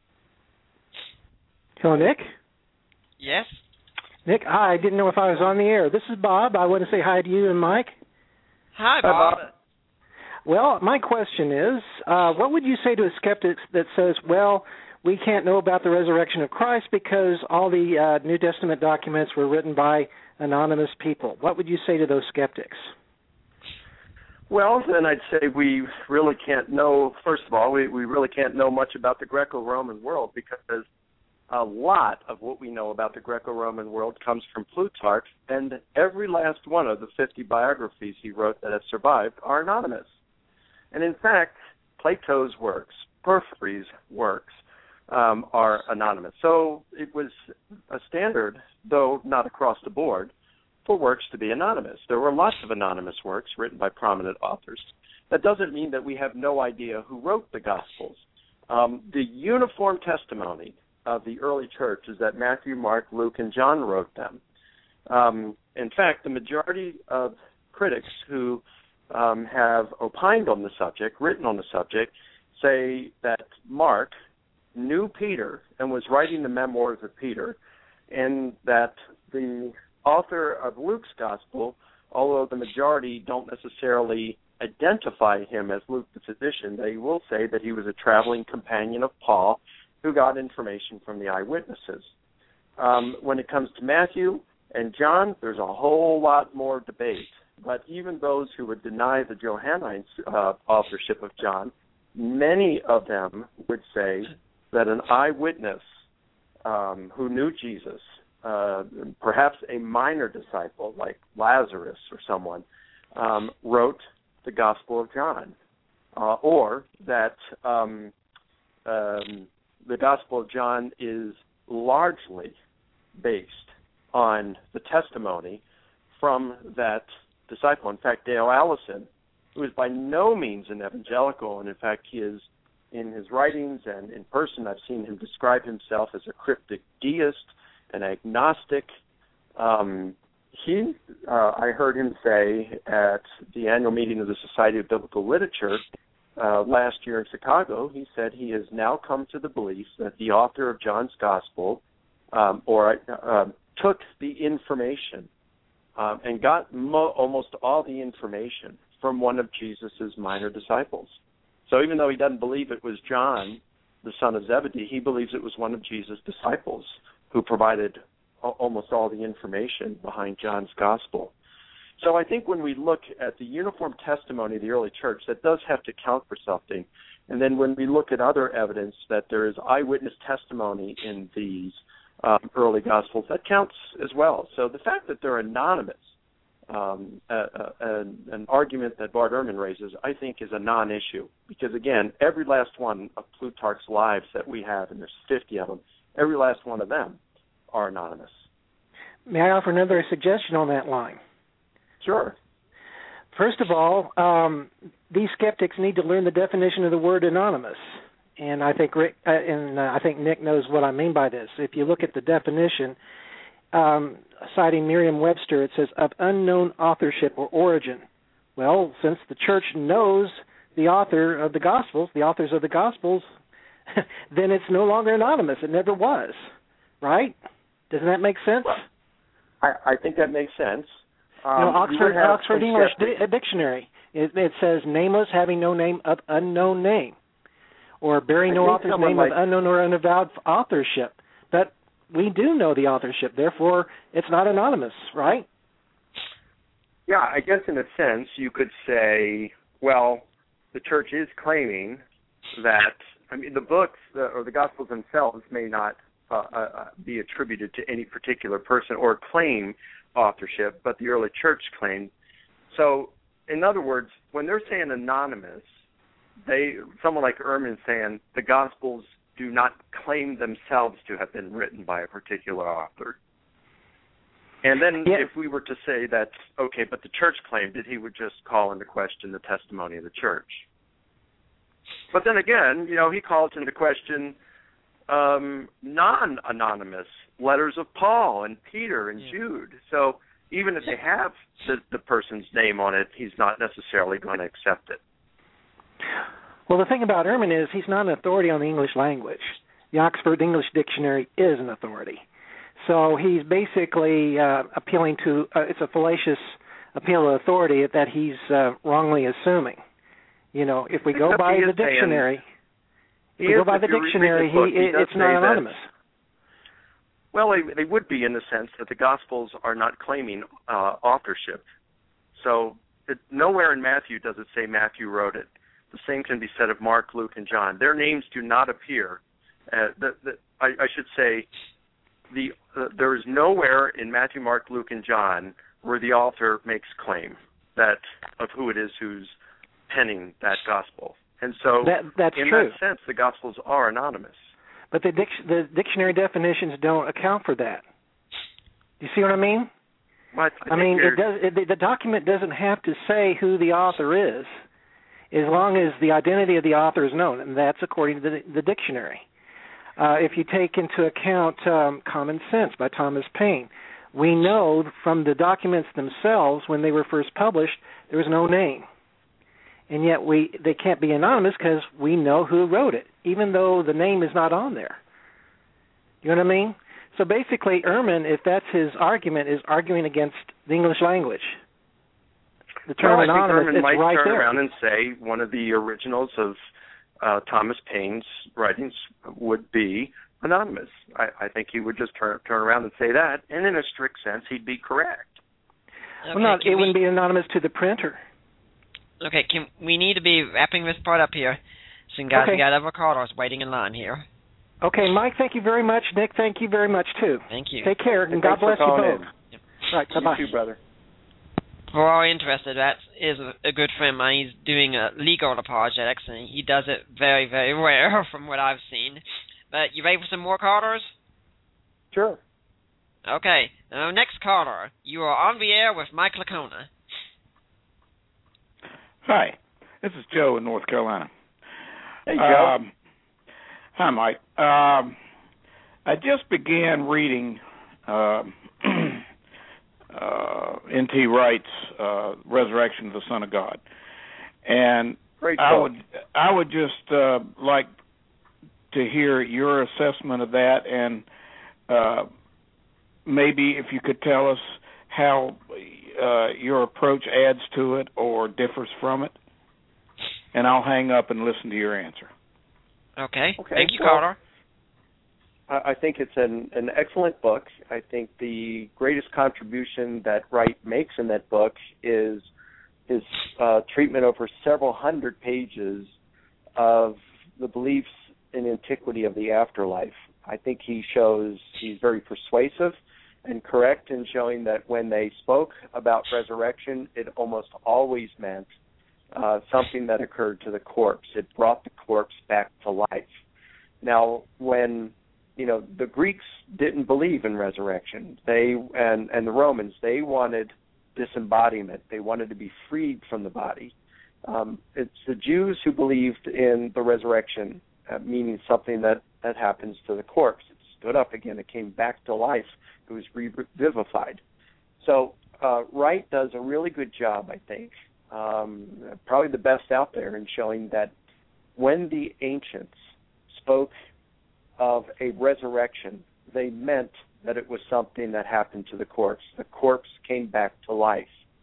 Hello, Nick? Yes? Nick, hi. I didn't know if I was on the air. This is Bob. I want to say hi to you and Mike. Hi, Bob. Well, my question is, what would you say to a skeptic that says, well, we can't know about the resurrection of Christ because all the New Testament documents were written by anonymous people? What would you say to those skeptics? Well, then I'd say we really can't know, first of all, we really can't know much about the Greco-Roman world, because a lot of what we know about the Greco-Roman world comes from Plutarch, and every last one of the 50 biographies he wrote that have survived are anonymous. And in fact, Plato's works, Porphyry's works, are anonymous. So it was a standard, though not across the board, for works to be anonymous. There were lots of anonymous works written by prominent authors. That doesn't mean that we have no idea who wrote the Gospels. The uniform testimony of the early church is that Matthew, Mark, Luke, and John wrote them. In fact, the majority of critics who have opined on the subject, written on the subject, say that Mark knew Peter and was writing the memoirs of Peter, and that the author of Luke's Gospel, although the majority don't necessarily identify him as Luke the physician, they will say that he was a traveling companion of Paul who got information from the eyewitnesses. When it comes to Matthew and John, there's a whole lot more debate. But even those who would deny the Johannine authorship of John, many of them would say that an eyewitness who knew Jesus, perhaps a minor disciple like Lazarus or someone, wrote the Gospel of John, or that the Gospel of John is largely based on the testimony from that disciple. In fact, Dale Allison, who is by no means an evangelical, and in fact he is, in his writings and in person, I've seen him describe himself as a cryptic deist, an agnostic. I heard him say at the annual meeting of the Society of Biblical Literature last year in Chicago, he said he has now come to the belief that the author of John's Gospel took the information and got almost all the information from one of Jesus' minor disciples. So even though he doesn't believe it was John, the son of Zebedee, he believes it was one of Jesus' disciples who provided almost all the information behind John's Gospel. So I think when we look at the uniform testimony of the early church, that does have to count for something. And then when we look at other evidence that there is eyewitness testimony in these early Gospels, that counts as well. So the fact that they're anonymous, an argument that Bart Ehrman raises, I think is a non-issue. Because, again, every last one of Plutarch's lives that we have, and there's 50 of them, every last one of them are anonymous. May I offer another suggestion on that line? Sure. First of all, these skeptics need to learn the definition of the word anonymous. And I think Rick, I think Nick knows what I mean by this. If you look at the definition, citing Merriam-Webster, it says, of unknown authorship or origin. Well, since the church knows the author of the Gospels, the authors of the Gospels, then it's no longer anonymous. It never was, right? Doesn't that make sense? Well, I think that makes sense. Oxford English Dictionary, it says nameless, having no name, of unknown name, or bearing no author's name of unknown or unavowed authorship. But we do know the authorship, therefore it's not anonymous, right? Yeah, I guess in a sense you could say, well, the church is claiming that, the books or the Gospels themselves may not be attributed to any particular person or claim authorship, but the early church claimed. So, in other words, when they're saying anonymous, someone like Ehrman saying the Gospels do not claim themselves to have been written by a particular author. And then if we were to say that, okay, but the church claimed it, he would just call into question the testimony of the church. But then again, he calls into question non-anonymous letters of Paul and Peter and Jude. So even if they have the person's name on it, he's not necessarily going to accept it. Well, the thing about Ehrman is he's not an authority on the English language. The Oxford English Dictionary is an authority. So he's basically appealing to, it's a fallacious appeal to authority that he's wrongly assuming. If we go by the dictionary, it's not anonymous. Well, they would be in the sense that the Gospels are not claiming authorship. So nowhere in Matthew does it say Matthew wrote it. The same can be said of Mark, Luke, and John. Their names do not appear. I should say there is nowhere in Matthew, Mark, Luke, and John where the author makes claim of who it is who's penning that Gospel. And so that's in true. that sense, the Gospels are anonymous. But the dictionary definitions don't account for that. Do you see what I mean? Well, the document doesn't have to say who the author is, as long as the identity of the author is known, and that's according to the dictionary. If you take into account Common Sense by Thomas Paine, we know from the documents themselves, when they were first published, there was no name. And yet they can't be anonymous because we know who wrote it, even though the name is not on there. You know what I mean? So basically, Ehrman, if that's his argument, is arguing against the English language. The term anonymous, it's might right turn there. around and say one of the originals of Thomas Paine's writings would be anonymous. I think he would just turn around and say that, and in a strict sense, he'd be correct. Okay, well, it wouldn't be anonymous to the printer. Okay, we need to be wrapping this part up here. So, guys, we got other callers waiting in line here. Okay, Mike, thank you very much. Nick, thank you very much, too. Thank you. Take care, and God bless you both. Yep. Right, bye-bye. You too, brother. For all interested, that is a good friend of mine. He's doing legal apologetics, and he does it very, very well from what I've seen. But you ready for some more callers? Sure. Okay. Next caller, you are on the air with Mike Lacona. Hi, this is Joe in North Carolina. Hey, Joe. Hi, Mike. I just began reading N.T. Wright's Resurrection of the Son of God. And I would just like to hear your assessment of that, and maybe if you could tell us how your approach adds to it or differs from it, and I'll hang up and listen to your answer. Okay. Thank you, Carter. I think it's an excellent book. I think the greatest contribution that Wright makes in that book is his treatment over several hundred pages of the beliefs in antiquity of the afterlife. I think he's very persuasive and correct in showing that when they spoke about resurrection, it almost always meant something that occurred to the corpse. It brought the corpse back to life. Now, when the Greeks didn't believe in resurrection, and the Romans, they wanted disembodiment. They wanted to be freed from the body. It's the Jews who believed in the resurrection, meaning something that happens to the corpse. It stood up again. It came back to life. It was revivified. So Wright does a really good job, I think, probably the best out there in showing that when the ancients spoke of a resurrection, they meant that it was something that happened to the corpse. The corpse came back to life.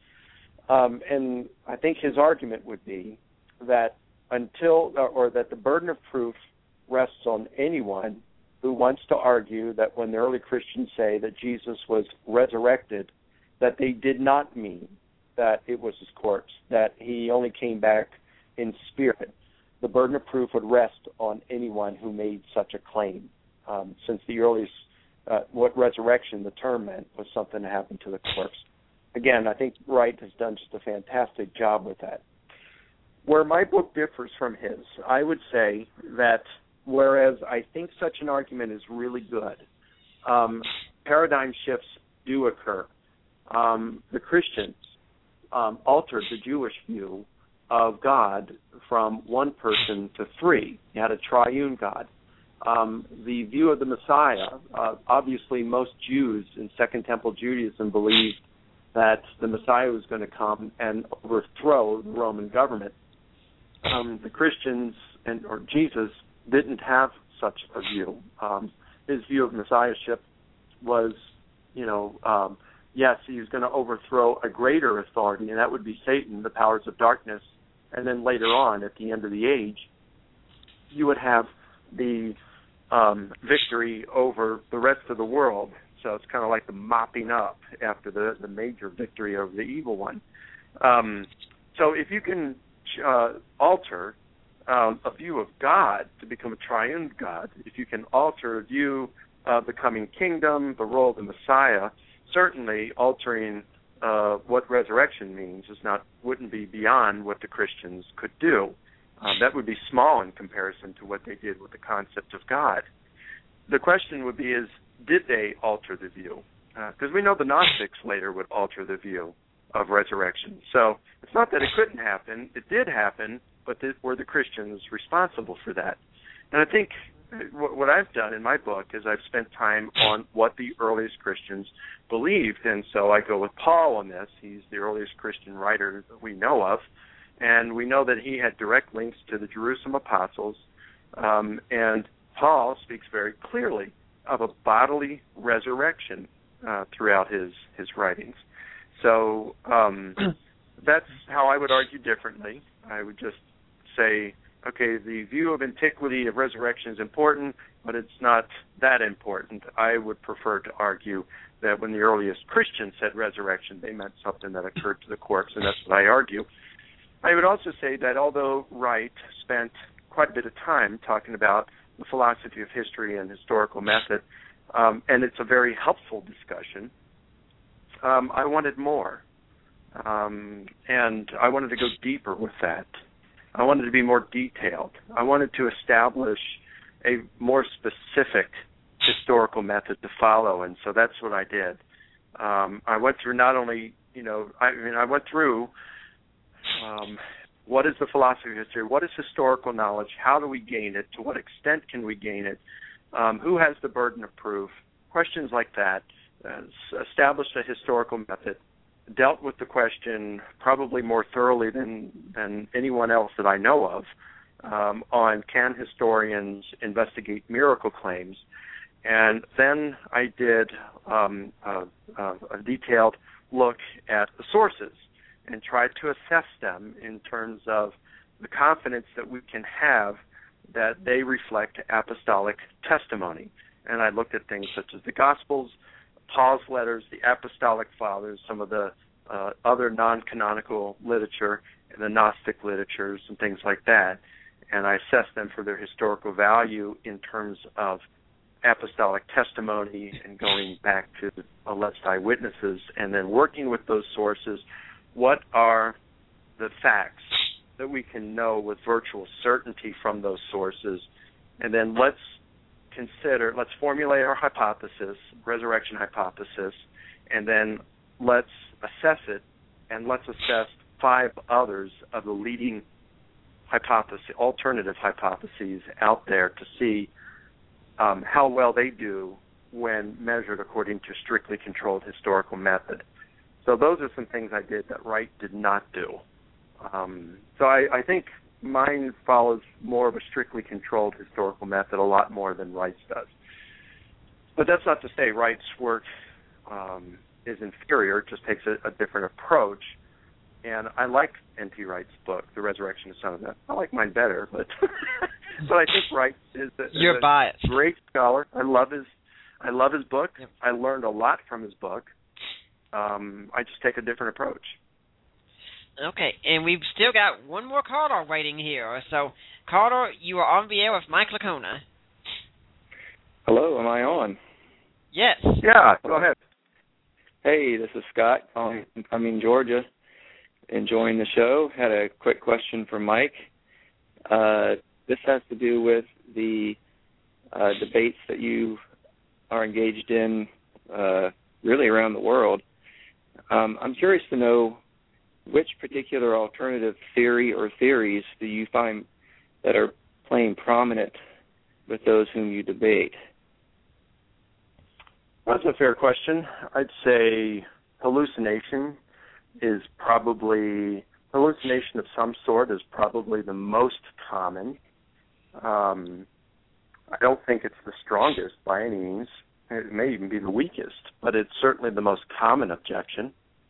And I think his argument would be that that the burden of proof rests on anyone who wants to argue that when the early Christians say that Jesus was resurrected, that they did not mean that it was his corpse, that he only came back in spirit. The burden of proof would rest on anyone who made such a claim, since the earliest, what resurrection, the term meant, was something that happened to the corpse. Again, I think Wright has done just a fantastic job with that. Where my book differs from his, I would say that whereas I think such an argument is really good, paradigm shifts do occur. The Christians altered the Jewish view of God from one person to three. You had a triune God. The view of the Messiah, obviously most Jews in Second Temple Judaism believed that the Messiah was going to come and overthrow the Roman government. The Christians or Jesus didn't have such a view. His view of Messiahship was, yes, he was going to overthrow a greater authority, and that would be Satan, the powers of darkness. And then later on, at the end of the age, you would have the victory over the rest of the world. So it's kind of like the mopping up after the major victory over the evil one. So if you can alter a view of God to become a triune God, if you can alter a view of the coming kingdom, the role of the Messiah, certainly altering what resurrection means wouldn't be beyond what the Christians could do. That would be small in comparison to what they did with the concept of God. The question would be did they alter the view? Because we know the Gnostics later would alter the view of resurrection. So it's not that it couldn't happen. It did happen, but were the Christians responsible for that? And I think what I've done in my book is I've spent time on what the earliest Christians believed. And so I go with Paul on this. He's the earliest Christian writer that we know of. And we know that he had direct links to the Jerusalem apostles. And Paul speaks very clearly of a bodily resurrection throughout his writings. So that's how I would argue differently. I would just say, okay, the view of antiquity of resurrection is important, but it's not that important. I would prefer to argue that when the earliest Christians said resurrection, they meant something that occurred to the corpse, and that's what I argue. I would also say that although Wright spent quite a bit of time talking about the philosophy of history and historical method, and it's a very helpful discussion, I wanted more. And I wanted to go deeper with that. I wanted to be more detailed. I wanted to establish a more specific historical method to follow, and so that's what I did. I went through not only, I went through what is the philosophy of history, what is historical knowledge, how do we gain it, to what extent can we gain it, who has the burden of proof, questions like that established a historical method, dealt with the question probably more thoroughly than anyone else that I know of on can historians investigate miracle claims. And then I did a detailed look at the sources and tried to assess them in terms of the confidence that we can have that they reflect apostolic testimony. And I looked at things such as the Gospels, Paul's letters, the Apostolic Fathers, some of the other non-canonical literature, and the Gnostic literatures and things like that. And I assessed them for their historical value in terms of apostolic testimony and going back to alleged eyewitnesses, and then working with those sources. What are the facts that we can know with virtual certainty from those sources? And then let's formulate our hypothesis, resurrection hypothesis, and then let's assess it, and let's assess 5 others of the leading alternative hypotheses out there to see how well they do when measured according to strictly controlled historical method. So those are some things I did that Wright did not do. So I think mine follows more of a strictly controlled historical method a lot more than Wright's does. But that's not to say Wright's work is inferior. It just takes a different approach. And I like N.T. Wright's book, The Resurrection of the Son of God. I like mine better, but but I think Wright is a great scholar. I love his book. Yep. I learned a lot from his book. I just take a different approach. Okay, and we've still got one more caller waiting here. So, caller, you are on the air with Mike Licona. Hello, am I on? Yes. Yeah, go ahead. Hey, this is Scott calling from Georgia. Enjoying the show. Had a quick question for Mike. This has to do with the debates that you are engaged in really around the world. I'm curious to know which particular alternative theory or theories do you find that are playing prominent with those whom you debate? That's a fair question. I'd say hallucination of some sort is probably the most common. I don't think it's the strongest by any means. It may even be the weakest, but it's certainly the most common objection.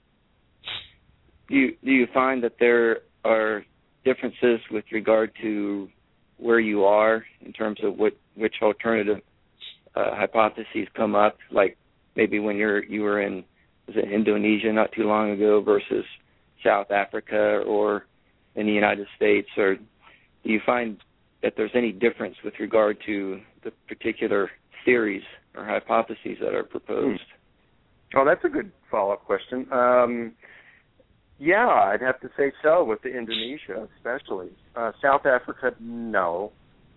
Do you find that there are differences with regard to where you are in terms of which alternative hypotheses come up, like maybe when you were in Indonesia not too long ago versus South Africa or in the United States, or do you find that there's any difference with regard to the particular theories or hypotheses that are proposed? Oh, that's a good follow-up question. Yeah, I'd have to say so with the Indonesia especially. South Africa, no.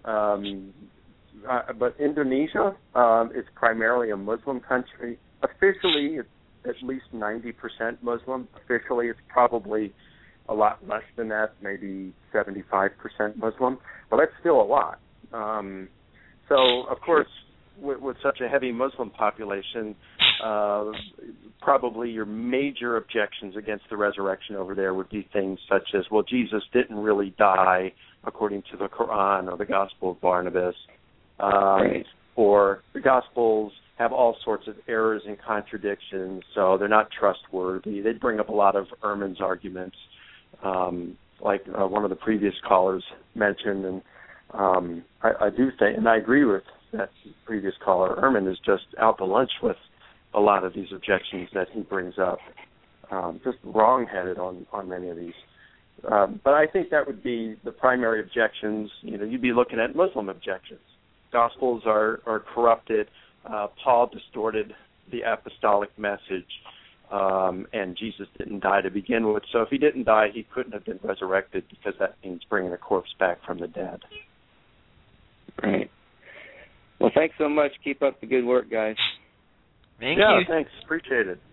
But Indonesia is primarily a Muslim country. Officially, it's at least 90% Muslim. Officially, it's probably a lot less than that, maybe 75% Muslim. But that's still a lot. So, of course, with such a heavy Muslim population, probably your major objections against the resurrection over there would be things such as, well, Jesus didn't really die according to the Quran or the Gospel of Barnabas. Right. Or the Gospels have all sorts of errors and contradictions, so they're not trustworthy. They bring up a lot of Ehrman's arguments, like one of the previous callers mentioned, and I do think, and I agree with that previous caller, Ehrman is just out to lunch with a lot of these objections that he brings up, just wrong-headed on many of these. But I think that would be the primary objections. You'd be looking at Muslim objections. Gospels are corrupted. Paul distorted the apostolic message, and Jesus didn't die to begin with. So if he didn't die, he couldn't have been resurrected, because that means bringing a corpse back from the dead. Right. Well, thanks so much. Keep up the good work, guys. Thank you. Yeah, thanks. Appreciate it.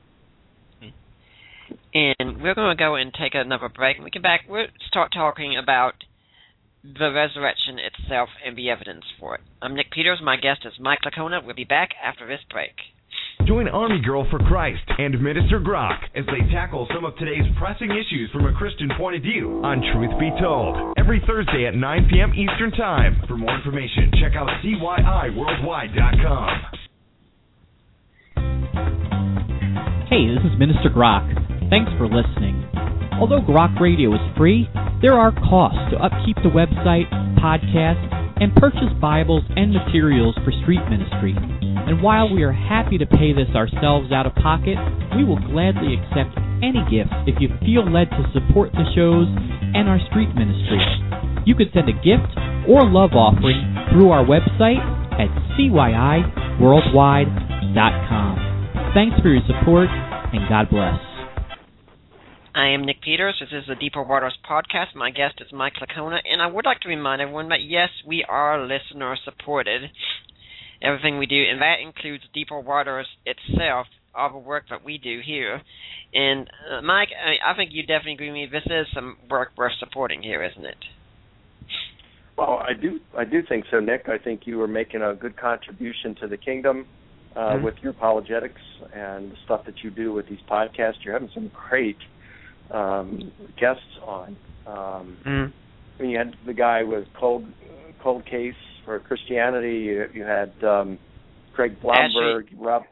And we're going to go and take another break. When we get back, we'll start talking about the resurrection itself and the evidence for it. I'm Nick Peters. My guest is Mike Licona. We'll be back after this break. Join Army Girl for Christ and Minister Grok as they tackle some of today's pressing issues from a Christian point of view on Truth Be Told, every Thursday at 9 p.m. Eastern Time. For more information, check out CYIWorldwide.com. Hey, this is Minister Grok. Thanks for listening. Although Grok Radio is free, there are costs to upkeep the website, podcast, and purchase Bibles and materials for street ministry. And while we are happy to pay this ourselves out of pocket, we will gladly accept any gift if you feel led to support the shows and our street ministry. You could send a gift or love offering through our website at CYIWorldwide.com. Thanks for your support, and God bless. I am Nick Peters. This is the Deeper Waters Podcast. My guest is Mike Licona, and I would like to remind everyone that, yes, we are listener-supported. Everything we do, and that includes Deeper Waters itself, all the work that we do here. And, Mike, I think you definitely agree with me. This is some work worth supporting here, isn't it? Well, I do think so, Nick. I think you are making a good contribution to the kingdom with your apologetics and the stuff that you do with these podcasts. You're having some great guests on. When you had the guy with Cold Case for Christianity, you had Craig Blomberg,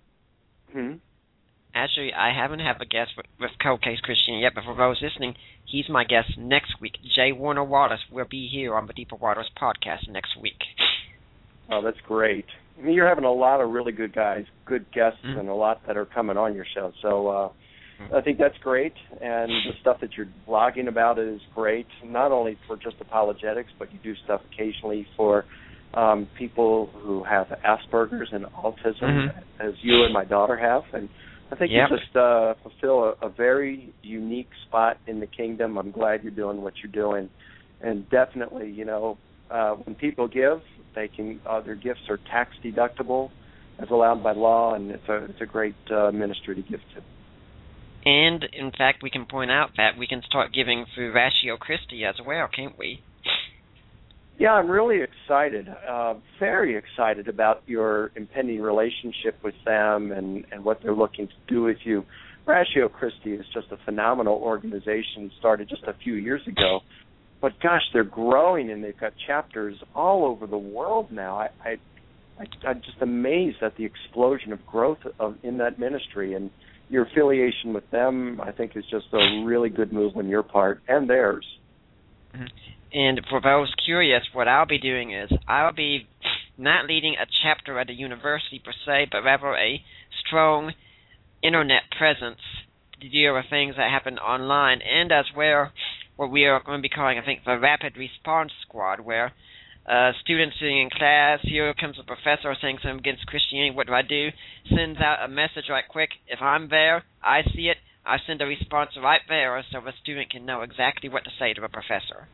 Actually, I haven't had a guest with Cold Case Christianity yet, but for those listening, he's my guest next week. J. Warner Wallace will be here on the Deeper Waters Podcast next week. Oh, that's great. I mean, you're having a lot of really good guys, good guests, and a lot that are coming on your show. So I think that's great, and the stuff that you're blogging about is great, not only for just apologetics, but you do stuff occasionally for people who have Asperger's and autism, as you and my daughter have. And I think you just fulfill a very unique spot in the kingdom. I'm glad you're doing what you're doing. And definitely, you know, when people give, they can their gifts are tax deductible as allowed by law, and it's a great ministry to give to. And, in fact, we can point out that we can start giving through Ratio Christi as well, can't we? Yeah, I'm really excited, very excited about your impending relationship with them and what they're looking to do with you. Ratio Christi is just a phenomenal organization, started just a few years ago. But, gosh, they're growing, and they've got chapters all over the world now. I'm just amazed at the explosion of growth in that ministry, and your affiliation with them, I think, is just a really good move on your part and theirs. And for those curious, what I'll be doing is I'll be not leading a chapter at a university per se, but rather a strong internet presence to deal with things that happen online, and as well what we are going to be calling, I think, the Rapid Response Squad, where students sitting in class, here comes a professor saying something against Christianity, what do? Sends out a message right quick. If I'm there, I see it, I send a response right there so the student can know exactly what to say to a professor.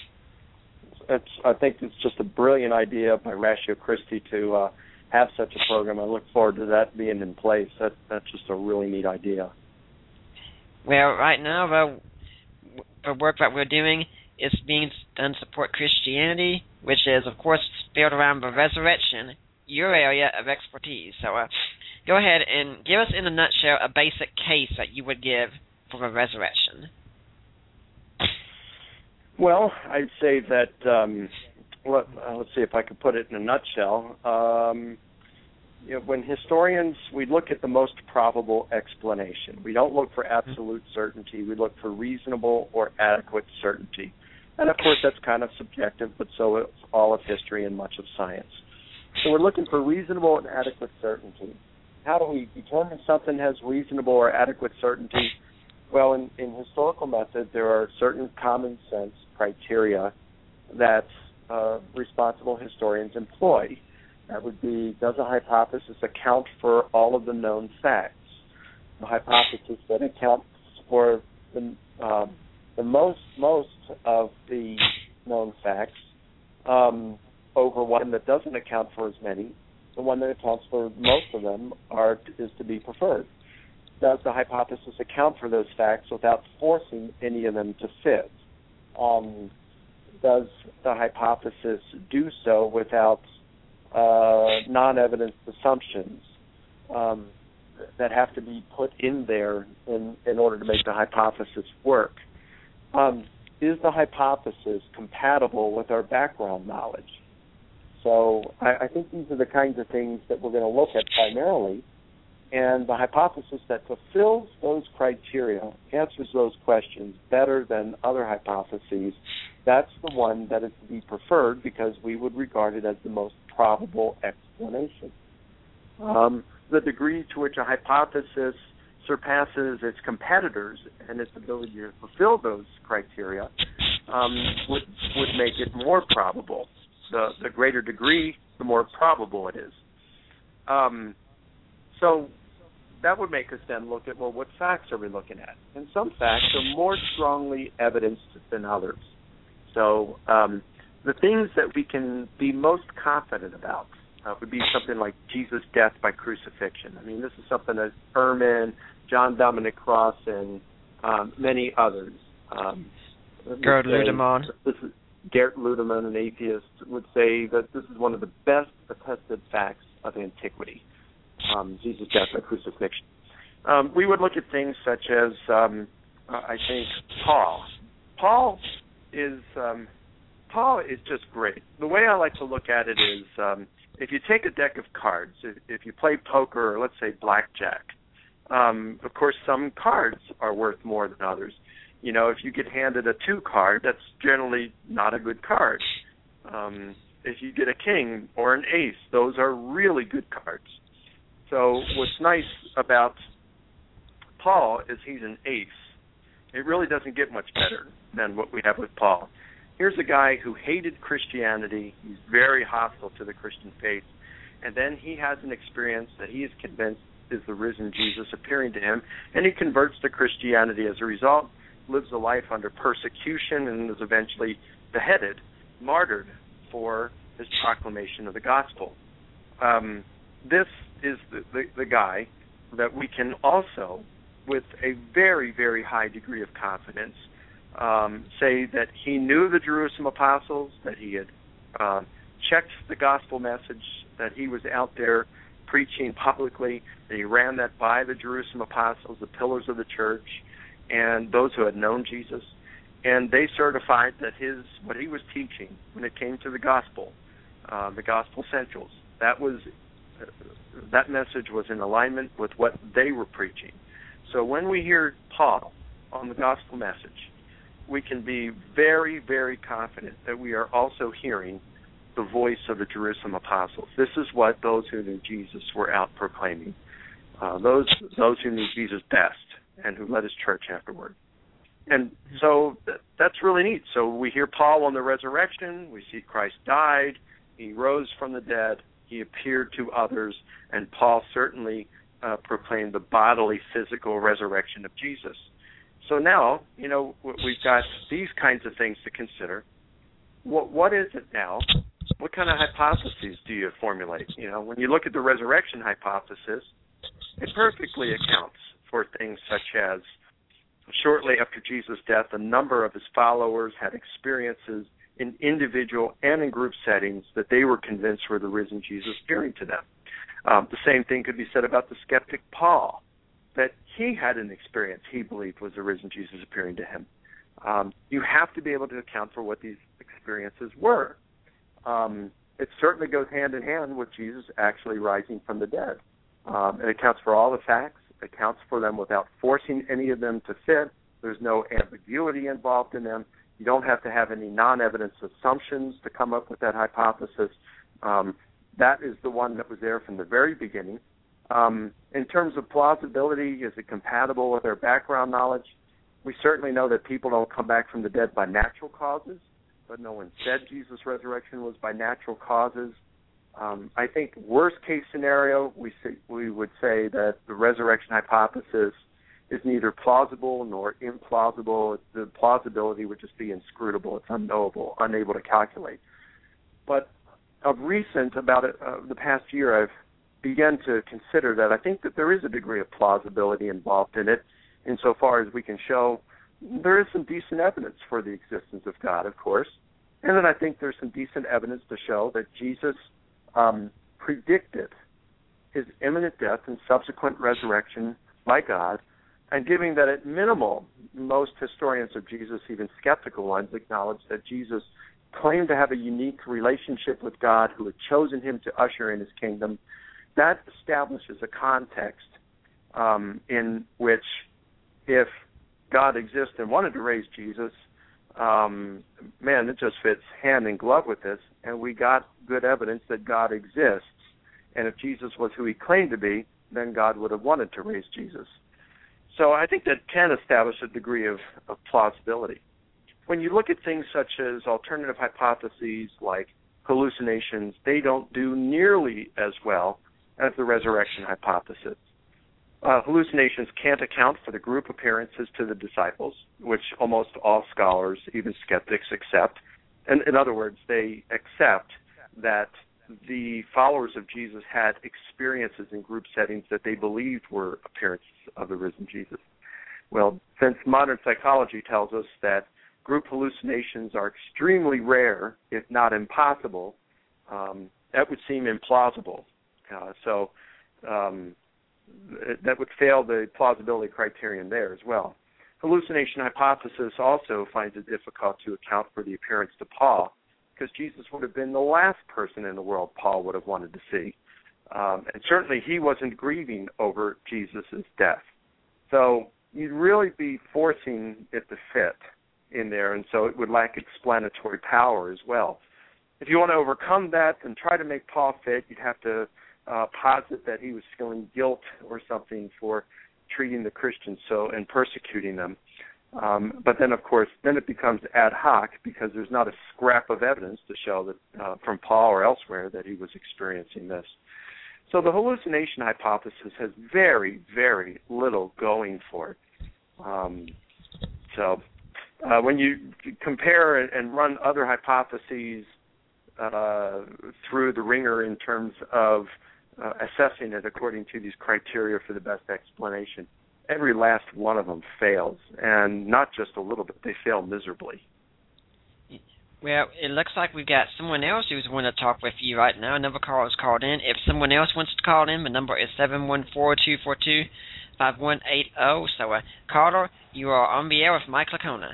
I think it's just a brilliant idea by Ratio Christi to have such a program. I look forward to that being in place. That's just a really neat idea. Well, right now, the work that we're doing is being done to support Christianity, which is, of course, built around the resurrection, your area of expertise. So go ahead and give us, in a nutshell, a basic case that you would give for the resurrection. Well, I'd say that, let's see if I could put it in a nutshell. When historians, we look at the most probable explanation. We don't look for absolute certainty. We look for reasonable or adequate certainty. And, of course, that's kind of subjective, but so is all of history and much of science. So we're looking for reasonable and adequate certainty. How do we determine something has reasonable or adequate certainty? Well, in historical method, there are certain common sense criteria that responsible historians employ. That would be, does a hypothesis account for all of the known facts? A hypothesis that accounts for the most of the known facts over one that doesn't account for as many. The one that accounts for most of them is to be preferred. Does the hypothesis account for those facts without forcing any of them to fit? Does the hypothesis do so without non-evidence assumptions? that have to be put in there in order to make the hypothesis work. Is the hypothesis compatible with our background knowledge? So I think these are the kinds of things that we're going to look at primarily, and the hypothesis that fulfills those criteria, answers those questions better than other hypotheses, that's the one that is to be preferred because we would regard it as the most probable explanation. The degree to which a hypothesis surpasses its competitors and its ability to fulfill those criteria would make it more probable. The greater degree, the more probable it is. So that would make us then look at, well, what facts are we looking at? And some facts are more strongly evidenced than others. So the things that we can be most confident about would be something like Jesus' death by crucifixion. I mean, this is something that Ehrman, John Dominic Cross, and many others. Gerd Ludemann. Gerd Ludemann, an atheist, would say that this is one of the best attested facts of antiquity, Jesus' death by crucifixion. We would look at things such as, I think, Paul. Paul is just great. The way I like to look at it is, if you take a deck of cards, if you play poker or let's say blackjack, of course some cards are worth more than others. You know, if you get handed a 2 card, that's generally not a good card. If you get a king or an ace, those are really good cards. So what's nice about Paul is he's an ace. It really doesn't get much better than what we have with Paul. Here's a guy who hated Christianity. He's very hostile to the Christian faith. And then he has an experience that he is convinced is the risen Jesus appearing to him, and he converts to Christianity as a result, lives a life under persecution, and is eventually beheaded, martyred for his proclamation of the gospel. This is the guy that we can also, with a very, very high degree of confidence, say that he knew the Jerusalem apostles, that he had checked the gospel message, that he was out there preaching publicly, that he ran that by the Jerusalem apostles, the pillars of the church, and those who had known Jesus, and they certified that what he was teaching when it came to the gospel essentials, that message was in alignment with what they were preaching. So when we hear Paul on the gospel message, we can be very, very confident that we are also hearing the voice of the Jerusalem apostles. This is what those who knew Jesus were out proclaiming. Those who knew Jesus best and who led his church afterward. And so that's really neat. So we hear Paul on the resurrection. We see Christ died. He rose from the dead. He appeared to others. And Paul certainly proclaimed the bodily, physical resurrection of Jesus. So now, you know, we've got these kinds of things to consider. What is it now? What kind of hypotheses do you formulate? You know, when you look at the resurrection hypothesis, it perfectly accounts for things such as shortly after Jesus' death, a number of his followers had experiences in individual and in group settings that they were convinced were the risen Jesus appearing to them. The same thing could be said about the skeptic Paul, that he had an experience he believed was the risen Jesus appearing to him. You have to be able to account for what these experiences were. It certainly goes hand in hand with Jesus actually rising from the dead. It accounts for all the facts, accounts for them without forcing any of them to fit. There's no ambiguity involved in them. You don't have to have any non-evidence assumptions to come up with that hypothesis. That is the one that was there from the very beginning. In terms of plausibility, is it compatible with our background knowledge? We certainly know that people don't come back from the dead by natural causes, but no one said Jesus' resurrection was by natural causes. I think worst case scenario, we would say that the resurrection hypothesis is neither plausible nor implausible. The plausibility would just be inscrutable. It's unknowable, unable to calculate. But of recent, about the past year, I've begun to consider that I think that there is a degree of plausibility involved in it, insofar as we can show there is some decent evidence for the existence of God, of course. And then I think there's some decent evidence to show that Jesus predicted his imminent death and subsequent resurrection by God, and giving that at minimal, most historians of Jesus, even skeptical ones, acknowledge that Jesus claimed to have a unique relationship with God who had chosen him to usher in his kingdom, that establishes a context in which if God exists and wanted to raise Jesus, it just fits hand in glove with this, and we got good evidence that God exists. And if Jesus was who he claimed to be, then God would have wanted to raise Jesus. So I think that can establish a degree of plausibility. When you look at things such as alternative hypotheses like hallucinations, they don't do nearly as well as the resurrection hypothesis. Hallucinations can't account for the group appearances to the disciples, which almost all scholars, even skeptics, accept. And in other words, they accept that the followers of Jesus had experiences in group settings that they believed were appearances of the risen Jesus. Well, since modern psychology tells us that group hallucinations are extremely rare, if not impossible, that would seem implausible. That would fail the plausibility criterion there as well. Hallucination hypothesis also finds it difficult to account for the appearance to Paul, because Jesus would have been the last person in the world Paul would have wanted to see. And certainly he wasn't grieving over Jesus' death. So you'd really be forcing it to fit in there, and so it would lack explanatory power as well. If you want to overcome that and try to make Paul fit, you'd have to posit that he was feeling guilt or something for treating the Christians and persecuting them. But then, of course, it becomes ad hoc because there's not a scrap of evidence to show that from Paul or elsewhere that he was experiencing this. So the hallucination hypothesis has very, very little going for it. When you compare and run other hypotheses through the ringer in terms of assessing it according to these criteria for the best explanation, every last one of them fails, and not just a little bit, they fail miserably. Well, it looks like we've got someone else who's wanting to talk with you right now. Another caller has called in. If someone else wants to call in, the number is 714-242-5180. So, caller, you are on the air with Mike Licona.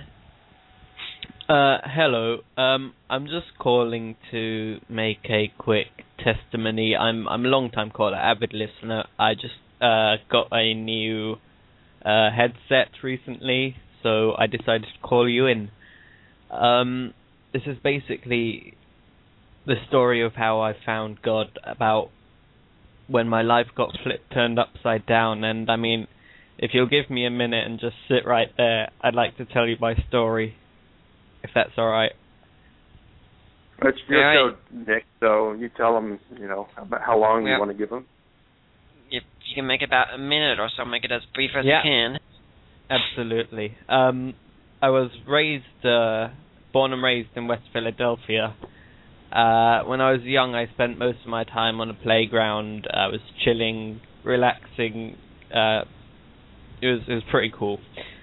Hello. I'm just calling to make a quick testimony. I'm a long-time caller, avid listener. I just got a new headset recently, so I decided to call you in. This is basically the story of how I found God, about when my life got turned upside down. And I mean, if you'll give me a minute and just sit right there, I'd like to tell you my story, if that's all right. It's your show, Nick, so you tell them, about how long you want to give them. If you can make it about a minute or so, make it as brief as you can. Absolutely. I was born and raised in West Philadelphia. When I was young, I spent most of my time on a playground. I was chilling, relaxing. It was pretty cool.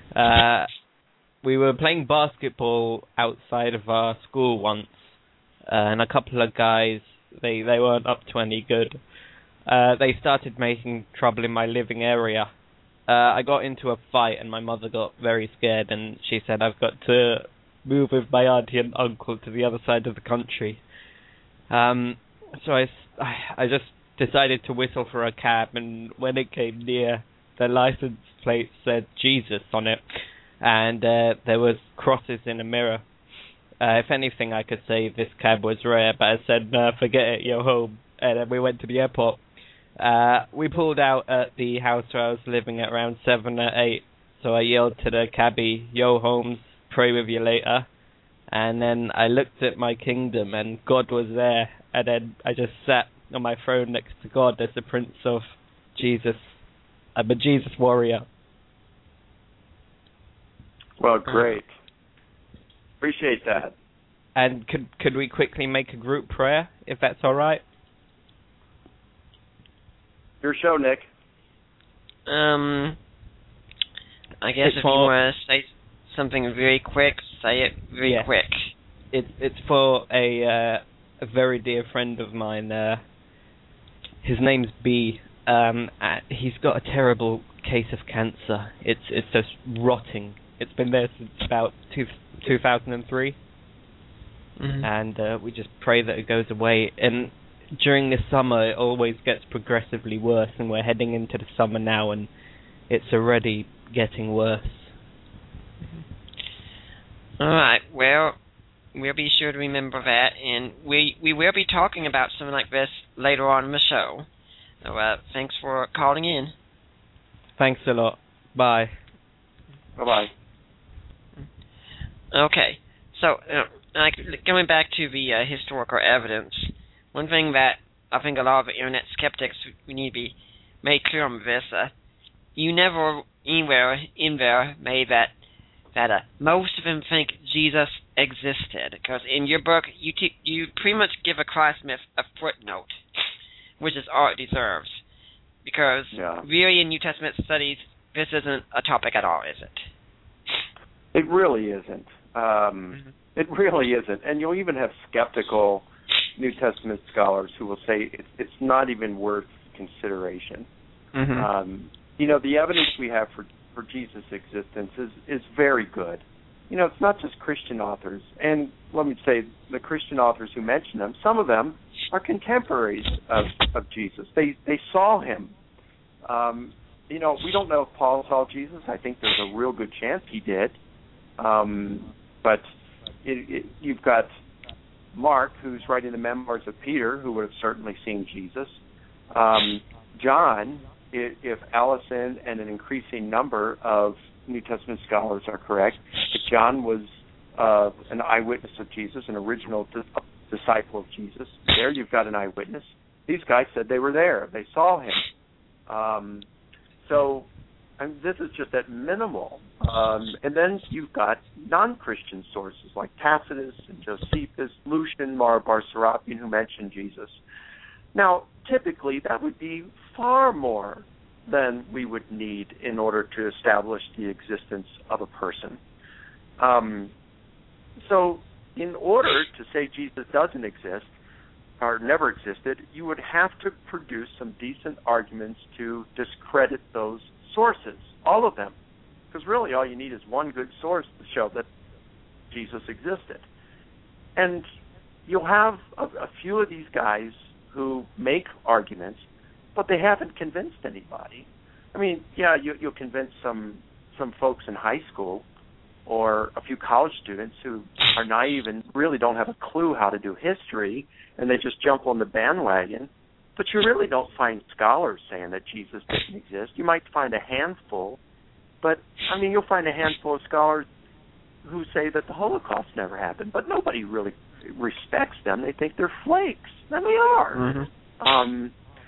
We were playing basketball outside of our school once, and a couple of guys, they weren't up to any good. They started making trouble in my living area. I got into a fight, and my mother got very scared, and she said, I've got to move with my auntie and uncle to the other side of the country. So I just decided to whistle for a cab, and when it came near, the license plate said Jesus on it, and there was crosses in a mirror. If anything, I could say this cab was rare, but I said, no, forget it, you're home. And then we went to the airport. We pulled out at the house where I was living at around 7 or 8, so I yelled to the cabbie, yo, Holmes, pray with you later. And then I looked at my kingdom, and God was there, and then I just sat on my throne next to God as the Prince of Jesus. I'm a Jesus warrior. Well, great. Appreciate that. And could we quickly make a group prayer, if that's all right? Your show, Nick. I guess if you want to say something very quick, say it very quick. It's for a very dear friend of mine. his name's B. He's got a terrible case of cancer. It's just rotting. It's been there since about 2003. Mm-hmm. And we just pray that it goes away. And during the summer, it always gets progressively worse, and we're heading into the summer now, and it's already getting worse. All right, well, we'll be sure to remember that, and we will be talking about something like this later on in the show. So thanks for calling in. Thanks a lot. Bye. Bye-bye. Okay, so going back to the historical evidence, one thing that I think a lot of internet skeptics we need to be made clear on this, you never anywhere in there made that most of them think Jesus existed, because in your book you pretty much give a Christ myth a footnote, which is all it deserves, because really in New Testament studies this isn't a topic at all, is it? It really isn't. It really isn't, and you'll even have skeptical New Testament scholars who will say it's not even worth consideration. Mm-hmm. The evidence we have for Jesus' existence is very good. It's not just Christian authors, and let me say the Christian authors who mention them, some of them are contemporaries of Jesus. They saw him. We don't know if Paul saw Jesus. I think there's a real good chance he did. But you've got Mark, who's writing the memoirs of Peter, who would have certainly seen Jesus. John, if Allison and an increasing number of New Testament scholars are correct, if John was an eyewitness of Jesus, an original disciple of Jesus, there you've got an eyewitness. These guys said they were there. They saw him. This is just at minimal. And then you've got non-Christian sources like Tacitus and Josephus, Lucian, Bar Serapion, who mentioned Jesus. Now, typically, that would be far more than we would need in order to establish the existence of a person. So in order to say Jesus doesn't exist or never existed, you would have to produce some decent arguments to discredit those sources, all of them. Because really all you need is one good source to show that Jesus existed. And you'll have a few of these guys who make arguments, but they haven't convinced anybody. I mean, you'll convince some folks in high school or a few college students who are naive and really don't have a clue how to do history, and they just jump on the bandwagon. But you really don't find scholars saying that Jesus didn't exist. You might find a handful, but, you'll find a handful of scholars who say that the Holocaust never happened, but nobody really respects them. They think they're flakes, and they are. Mm-hmm.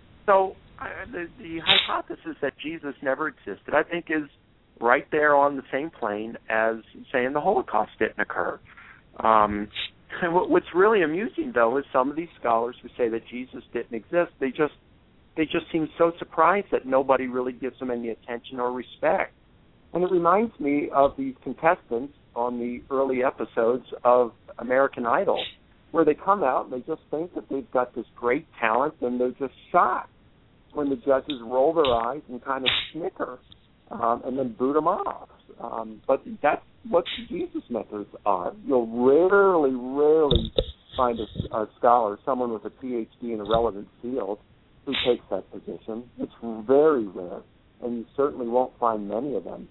The hypothesis that Jesus never existed, I think, is right there on the same plane as saying the Holocaust didn't occur. And what's really amusing, though, is some of these scholars who say that Jesus didn't exist, they just seem so surprised that nobody really gives them any attention or respect. And it reminds me of these contestants on the early episodes of American Idol, where they come out and they just think that they've got this great talent, and they're just shocked when the judges roll their eyes and kind of snicker and then boot them off. But that's what the Jesus methods are. You'll rarely find a scholar, someone with a PhD in a relevant field, who takes that position. It's very rare, and you certainly won't find many of them.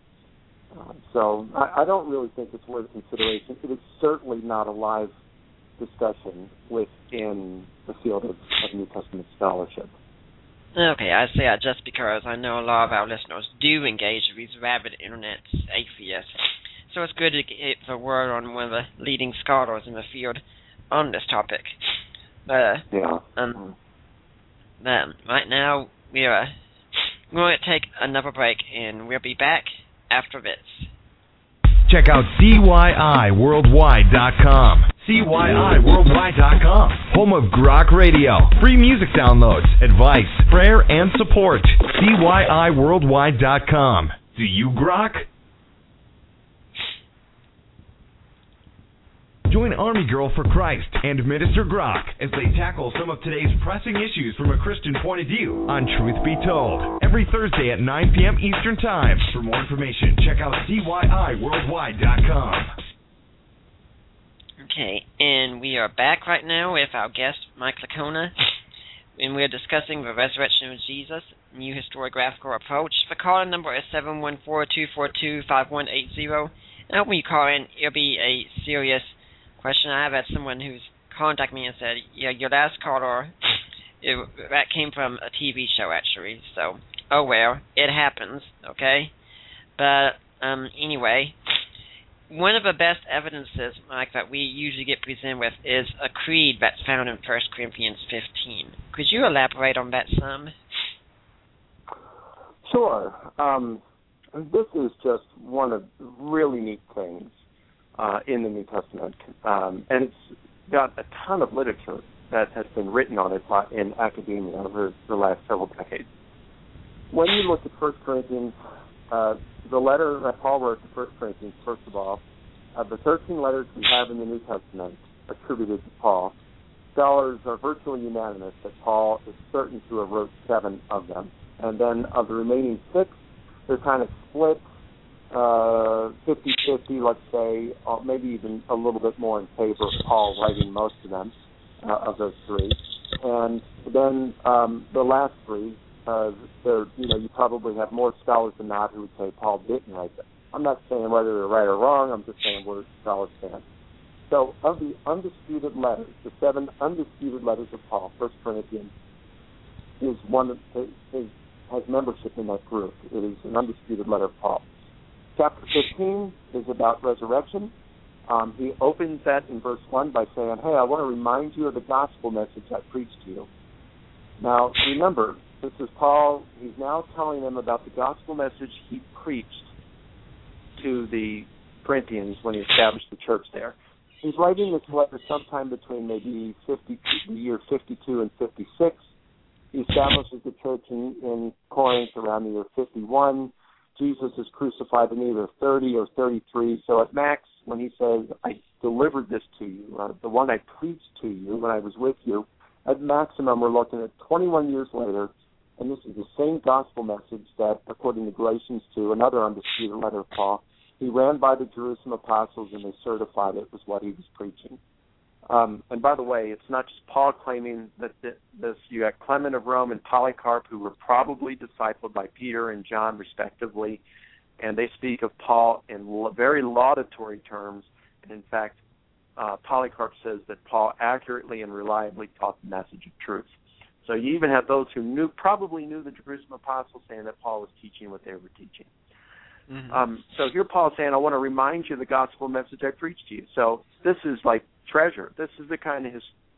So I don't really think it's worth consideration. It is certainly not a live discussion within the field of New Testament scholarship. Okay, I say that just because I know a lot of our listeners do engage with these rabid internet atheists. So it's good to get the word on one of the leading scholars in the field on this topic. Right now, we're going to take another break, and we'll be back after this. Check out CYIWorldwide.com. CYIWorldwide.com. Home of Grok Radio. Free music downloads, advice, prayer, and support. CYIWorldwide.com. Do you grok? Join Army Girl for Christ and Minister Grok as they tackle some of today's pressing issues from a Christian point of view on Truth Be Told, every Thursday at 9 p.m. Eastern Time. For more information, check out CYIWorldwide.com. Okay, and we are back right now with our guest, Mike Licona, and we are discussing the resurrection of Jesus, new historiographical approach. The call-in number is 714-242-5180. And when you call in, it'll be a serious question. I have had someone who's contacted me and said, yeah, your last caller, that came from a TV show, actually. So, oh well, it happens, okay? But, anyway, one of the best evidences, Mike, that we usually get presented with is a creed that's found in 1 Corinthians 15. Could you elaborate on that some? Sure. This is just one of the really neat things in the New Testament, and it's got a ton of literature that has been written on it in academia over the last several decades. When you look at 1 Corinthians, the letter that Paul wrote to 1 Corinthians, first of all, the 13 letters we have in the New Testament attributed to Paul, scholars are virtually unanimous that Paul is certain to have wrote 7 of them. And then of the remaining 6, they're kind of split 50-50, let's say, maybe even a little bit more in favor of Paul writing most of them, of those 3. And then the last 3, you probably have more scholars than not who would say Paul didn't write them. I'm not saying whether they're right or wrong, I'm just saying where scholars stand. So of the undisputed letters, the 7 undisputed letters of Paul, 1 Corinthians, is one that has membership in that group. It is an undisputed letter of Paul. Chapter 15 is about resurrection. He opens that in verse 1 by saying, hey, I want to remind you of the gospel message I preached to you. Now, remember, this is Paul. He's now telling them about the gospel message he preached to the Corinthians when he established the church there. He's writing this letter sometime between maybe the year 52 and 56. He establishes the church in Corinth around the year 51. Jesus is crucified in either 30 or 33. So at max, when he says, I delivered this to you, the one I preached to you when I was with you, at maximum we're looking at 21 years later, and this is the same gospel message that, according to Galatians 2, another undisputed letter of Paul, he ran by the Jerusalem apostles and they certified it was what he was preaching. And by the way, it's not just Paul claiming that this. You got Clement of Rome and Polycarp, who were probably discipled by Peter and John, respectively, and they speak of Paul in very laudatory terms. And in fact, Polycarp says that Paul accurately and reliably taught the message of truth. So you even have those who probably knew the Jerusalem apostles saying that Paul was teaching what they were teaching. Mm-hmm. So here Paul's saying, I want to remind you of the gospel message I preached to you. So this is like treasure. This is the kind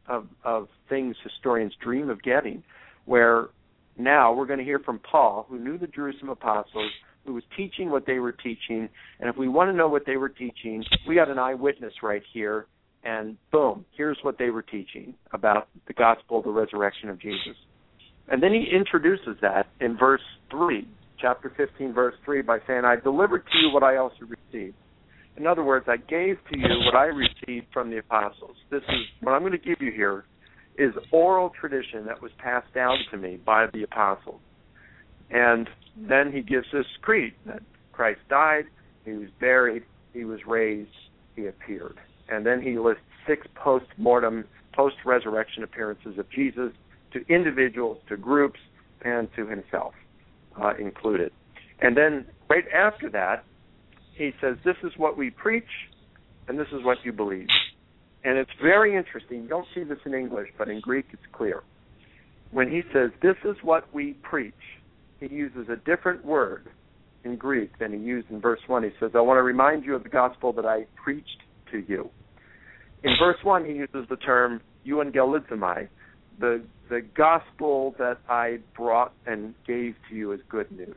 of things historians dream of getting, where now we're going to hear from Paul, who knew the Jerusalem apostles, who was teaching what they were teaching, and if we want to know what they were teaching, we got an eyewitness right here, and boom, here's what they were teaching about the gospel, the resurrection of Jesus. And then he introduces that in verse 3, chapter 15, verse 3, by saying, I delivered to you what I also received. In other words, I gave to you what I received from the apostles. This is what I'm going to give you here is oral tradition that was passed down to me by the apostles. And then he gives this creed that Christ died, he was buried, he was raised, he appeared. And then he lists 6 post-mortem, post-resurrection appearances of Jesus to individuals, to groups, and to himself included. And then right after that, he says, this is what we preach, and this is what you believe. And it's very interesting. You don't see this in English, but in Greek it's clear. When he says, this is what we preach, he uses a different word in Greek than he used in verse 1. He says, I want to remind you of the gospel that I preached to you. In verse 1, he uses the term euangelizomai, the gospel that I brought and gave to you as good news.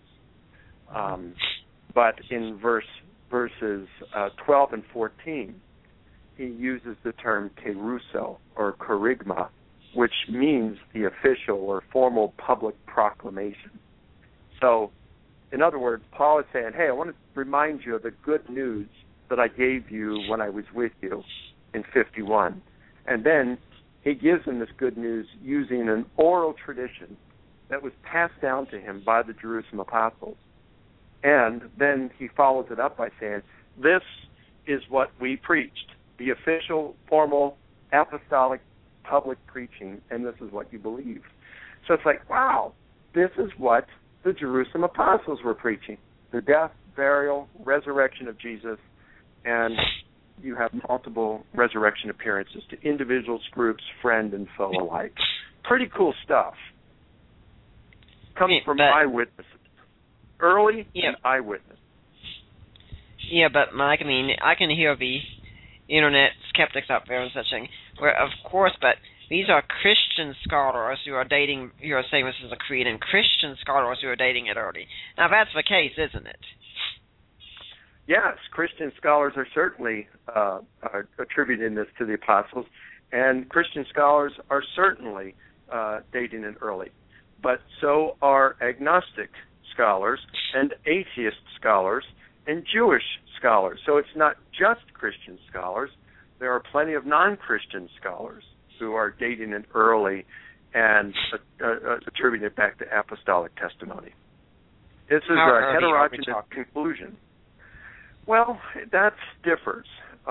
But in verses 12 and 14, he uses the term kerusso or kerygma, which means the official or formal public proclamation. So, in other words, Paul is saying, hey, I want to remind you of the good news that I gave you when I was with you. in 51. And then he gives them this good news using an oral tradition that was passed down to him by the Jerusalem apostles. And then he follows it up by saying, this is what we preached, the official, formal, apostolic, public preaching, and this is what you believe. So it's like, wow, this is what the Jerusalem apostles were preaching, the death, burial, resurrection of Jesus, and you have multiple resurrection appearances to individuals, groups, friend, and foe alike. Pretty cool stuff. Comes from eyewitnesses. Early and eyewitness. Yeah, but Mike, I mean, I can hear the internet skeptics out there and such thing. Where, of course, but these are Christian scholars who are dating, who are saying this is a creed, and Christian scholars who are dating it early. Now, that's the case, isn't it? Yes, Christian scholars are certainly attributing this to the apostles, and Christian scholars are certainly dating it early. But so are agnostic scholars and atheist scholars and Jewish scholars. So it's not just Christian scholars. There are plenty of non-Christian scholars who are dating it early and attributing it back to apostolic testimony. This is a heterogeneous conclusion. Well, that differs.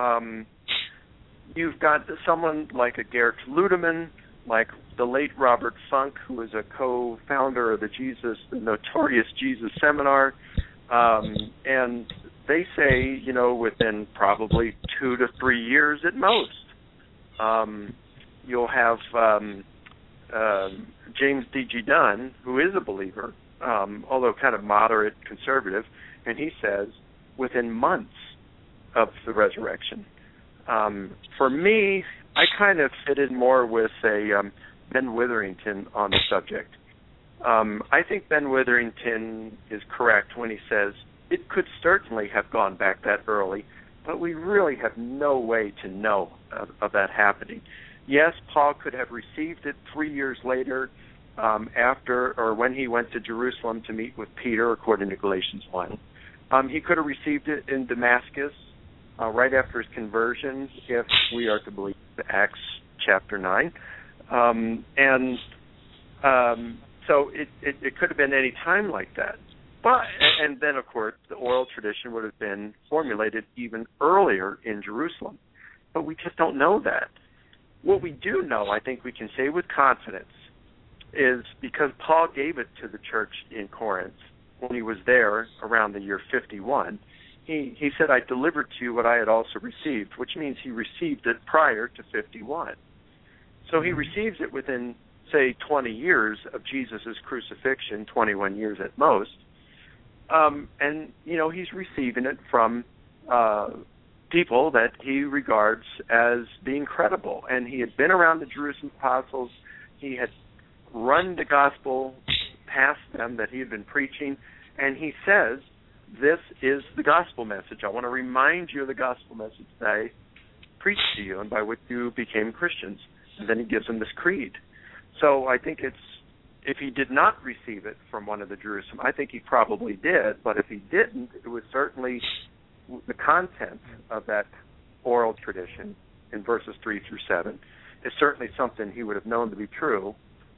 You've got someone like a Gerrit Ludemann, like the late Robert Funk, who is a co-founder of the notorious Jesus Seminar, and they say, within probably 2 to 3 years at most. You'll have James D.G. Dunn, who is a believer, although kind of moderate conservative, and he says within months of the resurrection. For me, I kind of fit in more with Ben Witherington on the subject. I think Ben Witherington is correct when he says it could certainly have gone back that early, but we really have no way to know of that happening. Yes, Paul could have received it 3 years later after or when he went to Jerusalem to meet with Peter, according to Galatians 1. He could have received it in Damascus right after his conversion, if we are to believe Acts chapter 9. So it could have been any time like that. And then, of course, the oral tradition would have been formulated even earlier in Jerusalem. But we just don't know that. What we do know, I think we can say with confidence, is because Paul gave it to the church in Corinth when he was there around the year 51, he said, I delivered to you what I had also received, which means he received it prior to 51. So he receives it within, say, 20 years of Jesus' crucifixion, 21 years at most. And, he's receiving it from people that he regards as being credible. And he had been around the Jerusalem apostles. He had run the gospel past them that he had been preaching. And he says, this is the gospel message. I want to remind you of the gospel message that I preached to you and by which you became Christians. And then he gives them this creed. So I think if he did not receive it from one of the Jerusalem, I think he probably did, but if he didn't, it was certainly the content of that oral tradition in verses 3 through 7 is certainly something he would have known to be true,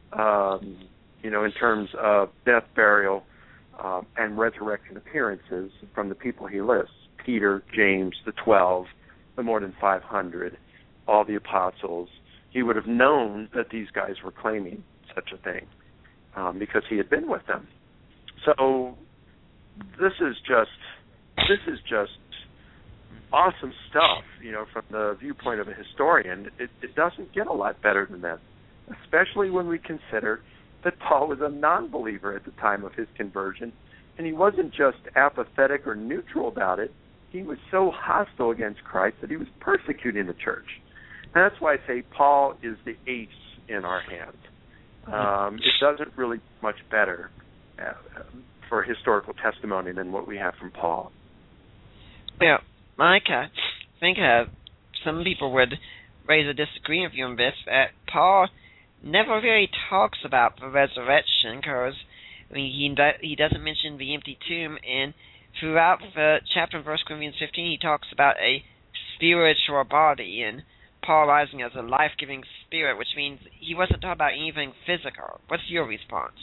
in terms of death, burial, and resurrection appearances from the people he lists, Peter, James, the 12, the more than 500, all the apostles. He would have known that these guys were claiming such a thing because he had been with them. So this is just awesome stuff, from the viewpoint of a historian. It doesn't get a lot better than that, especially when we consider that Paul was a non-believer at the time of his conversion, and he wasn't just apathetic or neutral about it. He was so hostile against Christ that he was persecuting the church. And that's why I say Paul is the ace in our hand. It doesn't really get much better for historical testimony than what we have from Paul. Yeah, Mike, I think some people would raise a disagreement with you on this, that Paul never really talks about the resurrection, because he doesn't mention the empty tomb, and throughout the chapter in 1 Corinthians 15 he talks about a spiritual body, and Paul rising as a life-giving spirit, which means he wasn't talking about anything physical. What's your response?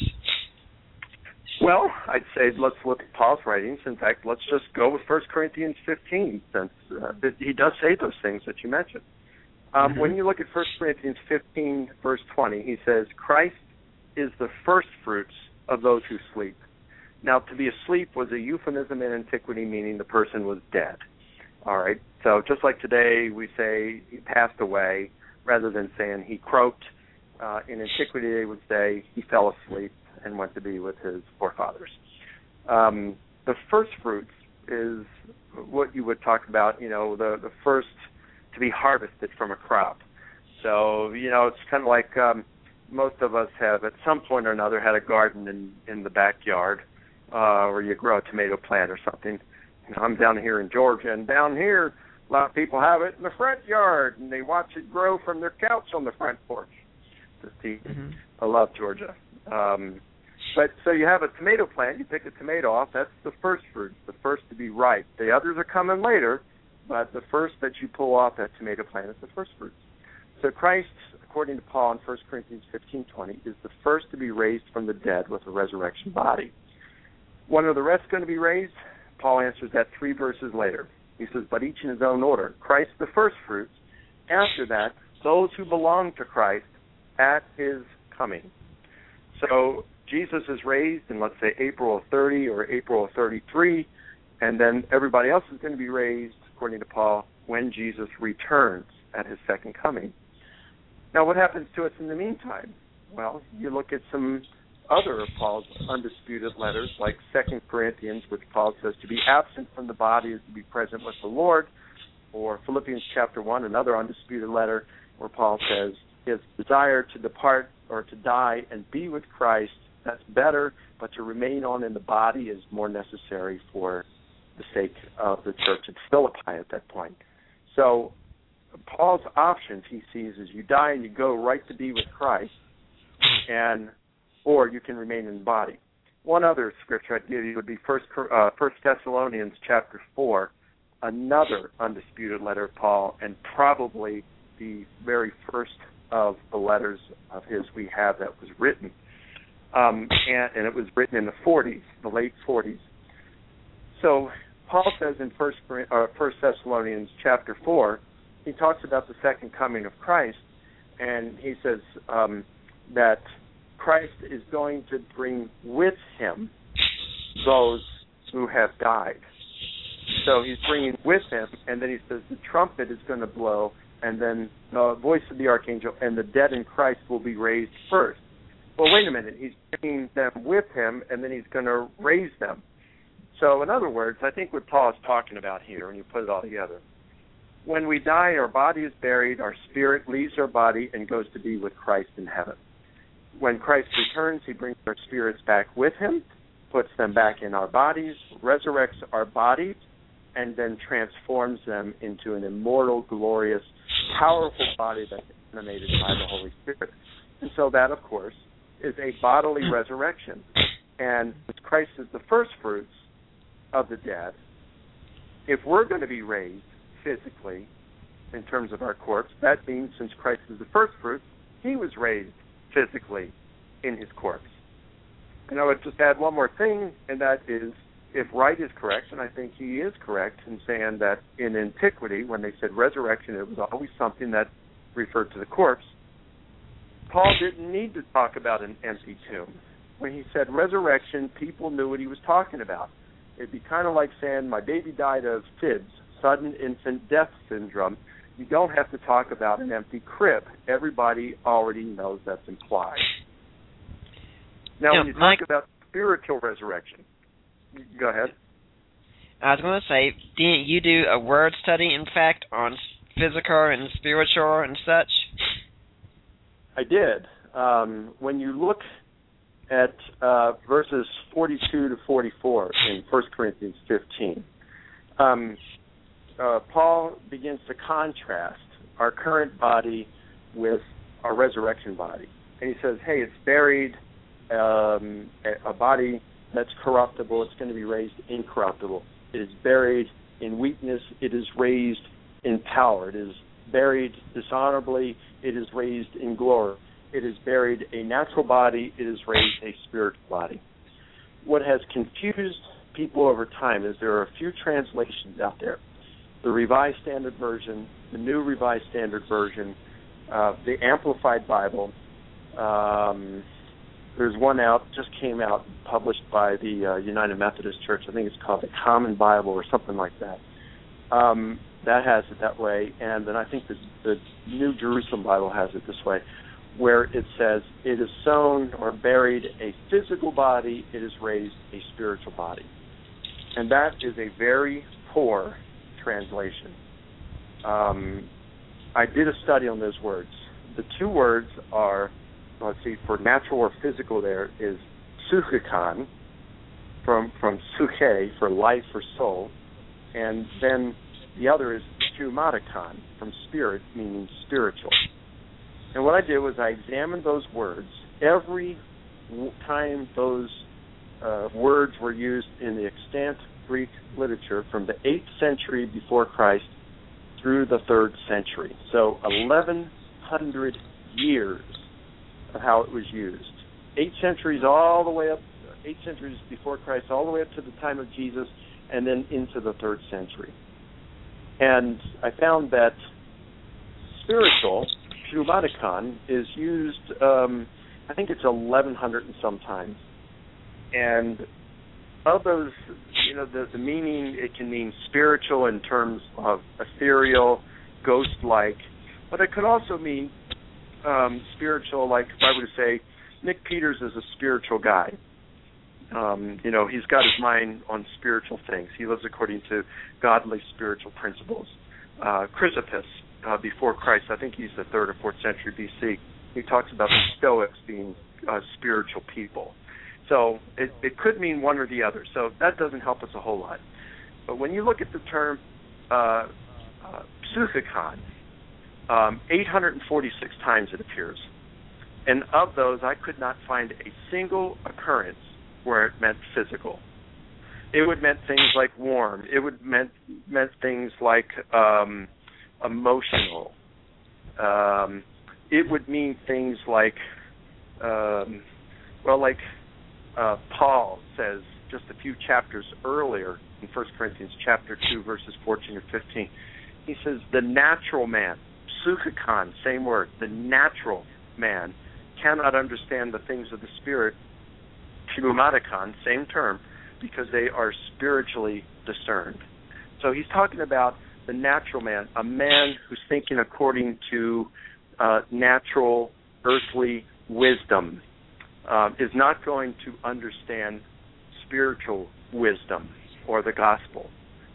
Well, I'd say let's look at Paul's writings. In fact, let's just go with 1 Corinthians 15, since he does say those things that you mentioned. When you look at 1 Corinthians 15, verse 20, he says, Christ is the first fruits of those who sleep. Now, to be asleep was a euphemism in antiquity, meaning the person was dead. All right, so just like today we say he passed away, rather than saying he croaked, in antiquity they would say he fell asleep and went to be with his forefathers. The first fruits is what you would talk about, the first to be harvested from a crop. So, it's kind of like most of us have at some point or another had a garden in the backyard, or you grow a tomato plant or something. I'm down here in Georgia, and down here a lot of people have it in the front yard, and they watch it grow from their couch on the front porch. I love Georgia. But so you have a tomato plant, you pick a tomato off, that's the first fruit, the first to be ripe. The others are coming later, but the first that you pull off that tomato plant is the first fruit. So Christ, according to Paul in 1 Corinthians 15:20, is the first to be raised from the dead with a resurrection body. When are the rest going to be raised? Paul answers that 3 verses later. He says, but each in his own order. Christ the first fruits. After that, those who belong to Christ at his coming. So Jesus is raised in, let's say, April of 30 or April of 33, and then everybody else is going to be raised, according to Paul, when Jesus returns at his second coming. Now, what happens to us in the meantime? Well, you look at some other of Paul's undisputed letters, like 2 Corinthians, which Paul says to be absent from the body is to be present with the Lord, or Philippians chapter 1, another undisputed letter, where Paul says his desire to depart or to die and be with Christ, that's better, but to remain on in the body is more necessary for the sake of the church at Philippi at that point. So Paul's options, he sees, is you die and you go right to be with Christ, or you can remain in the body. One other scripture I'd give you would be 1 Thessalonians chapter 4, another undisputed letter of Paul, and probably the very first of the letters of his we have that was written. And it was written in the 40s, the late 40s. So Paul says in 1 Thessalonians chapter 4, he talks about the second coming of Christ, and he says that Christ is going to bring with him those who have died. So he's bringing with him, and then he says the trumpet is going to blow, and then the voice of the archangel, and the dead in Christ will be raised first. Well, wait a minute. He's bringing them with him, and then he's going to raise them. So in other words, I think what Paul is talking about here, when you put it all together, when we die, our body is buried, our spirit leaves our body and goes to be with Christ in heaven. When Christ returns, he brings our spirits back with him, puts them back in our bodies, resurrects our bodies, and then transforms them into an immortal, glorious, powerful body that's animated by the Holy Spirit. And so that, of course, is a bodily resurrection. And Christ is the first fruits of the dead. If we're going to be raised physically in terms of our corpse, that means since Christ is the first fruits, he was raised physically in his corpse. And I would just add one more thing, and that is, if Wright is correct, and I think he is correct in saying that in antiquity, when they said resurrection, it was always something that referred to the corpse, Paul didn't need to talk about an empty tomb. When he said resurrection, people knew what he was talking about. It'd be kind of like saying, my baby died of SIDS, sudden infant death syndrome. You don't have to talk about an empty crib. Everybody already knows that's implied. Now, when you talk about spiritual resurrection, go ahead. I was going to say, didn't you do a word study, in fact, on physical and spiritual and such? I did. When you look at verses 42 to 44 in 1 Corinthians 15, Paul begins to contrast our current body with our resurrection body. And he says, hey, it's buried, a body that's corruptible, it's going to be raised incorruptible. It is buried in weakness, it is raised in power. It is buried dishonorably, it is raised in glory. It is buried a natural body, it is raised a spiritual body. What has confused people over time is there are a few translations out there. The Revised Standard Version, the New Revised Standard Version, the Amplified Bible. There's one out, just came out, published by the United Methodist Church. I think it's called the Common Bible or something like that. That has it that way. And then I think the New Jerusalem Bible has it this way, where it says, it is sown or buried a physical body, it is raised a spiritual body. And that is a very poor translation. I did a study on those words. The two words are, let's see, for natural or physical there is psychikon, from psyche, for life or soul, and then the other is pneumatikon, from spirit, meaning spiritual. And what I did was I examined those words. Every time those words were used in the extant Greek literature from the 8th century before Christ through the 3rd century. So 1,100 years of how it was used. 8 centuries all the way up, 8 centuries before Christ, all the way up to the time of Jesus, and then into the 3rd century. And I found that spiritual, pneumatikon, is used, I think it's 1,100 and some times. And of those, the meaning, it can mean spiritual in terms of ethereal, ghost-like, but it could also mean spiritual, like if I were to say, Nick Peters is a spiritual guy. He's got his mind on spiritual things. He lives according to godly spiritual principles. Chrysippus, before Christ, I think he's the 3rd or 4th century B.C., he talks about the Stoics being spiritual people. So it could mean one or the other. So that doesn't help us a whole lot. But when you look at the term psychikon, 846 times it appears. And of those, I could not find a single occurrence where it meant physical. It would meant things like warm. It would meant things like emotional. It would mean things like, Paul says just a few chapters earlier in 1 Corinthians chapter 2, verses 14 or 15. He says, the natural man, psychikon, same word, the natural man cannot understand the things of the Spirit, pneumatikon, same term, because they are spiritually discerned. So he's talking about the natural man, a man who's thinking according to natural, earthly wisdom, is not going to understand spiritual wisdom or the gospel.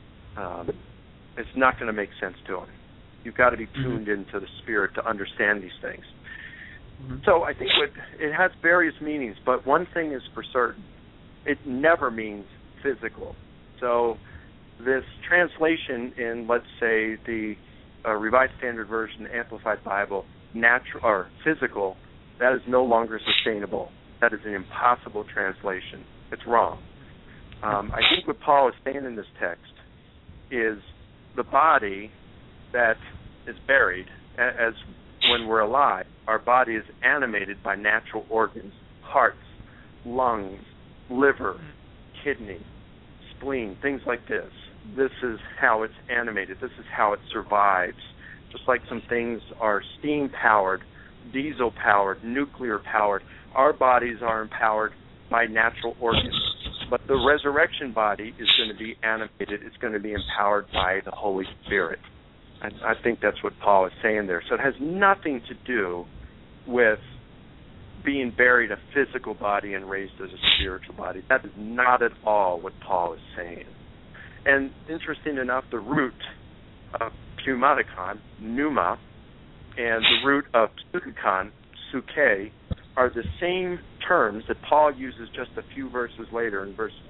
It's not going to make sense to him. You've got to be tuned into the Spirit to understand these things. So I think it has various meanings, but one thing is for certain. It never means physical. So this translation in, let's say, the Revised Standard Version, Amplified Bible, natural or physical, that is no longer sustainable. That is an impossible translation. It's wrong. I think what Paul is saying in this text is the body that is buried, as when we're alive, our body is animated by natural organs, hearts, lungs, liver, kidney, spleen, things like this. This is how it's animated. This is how it survives. Just like some things are steam-powered, diesel-powered, nuclear-powered, our bodies are empowered by natural organs. But the resurrection body is going to be animated. It's going to be empowered by the Holy Spirit. And I think that's what Paul is saying there. So it has nothing to do with being buried a physical body and raised as a spiritual body. That is not at all what Paul is saying. And interesting enough, the root of pneumatikon, pneuma, and the root of psychikon, psyche, are the same terms that Paul uses just a few verses later in verse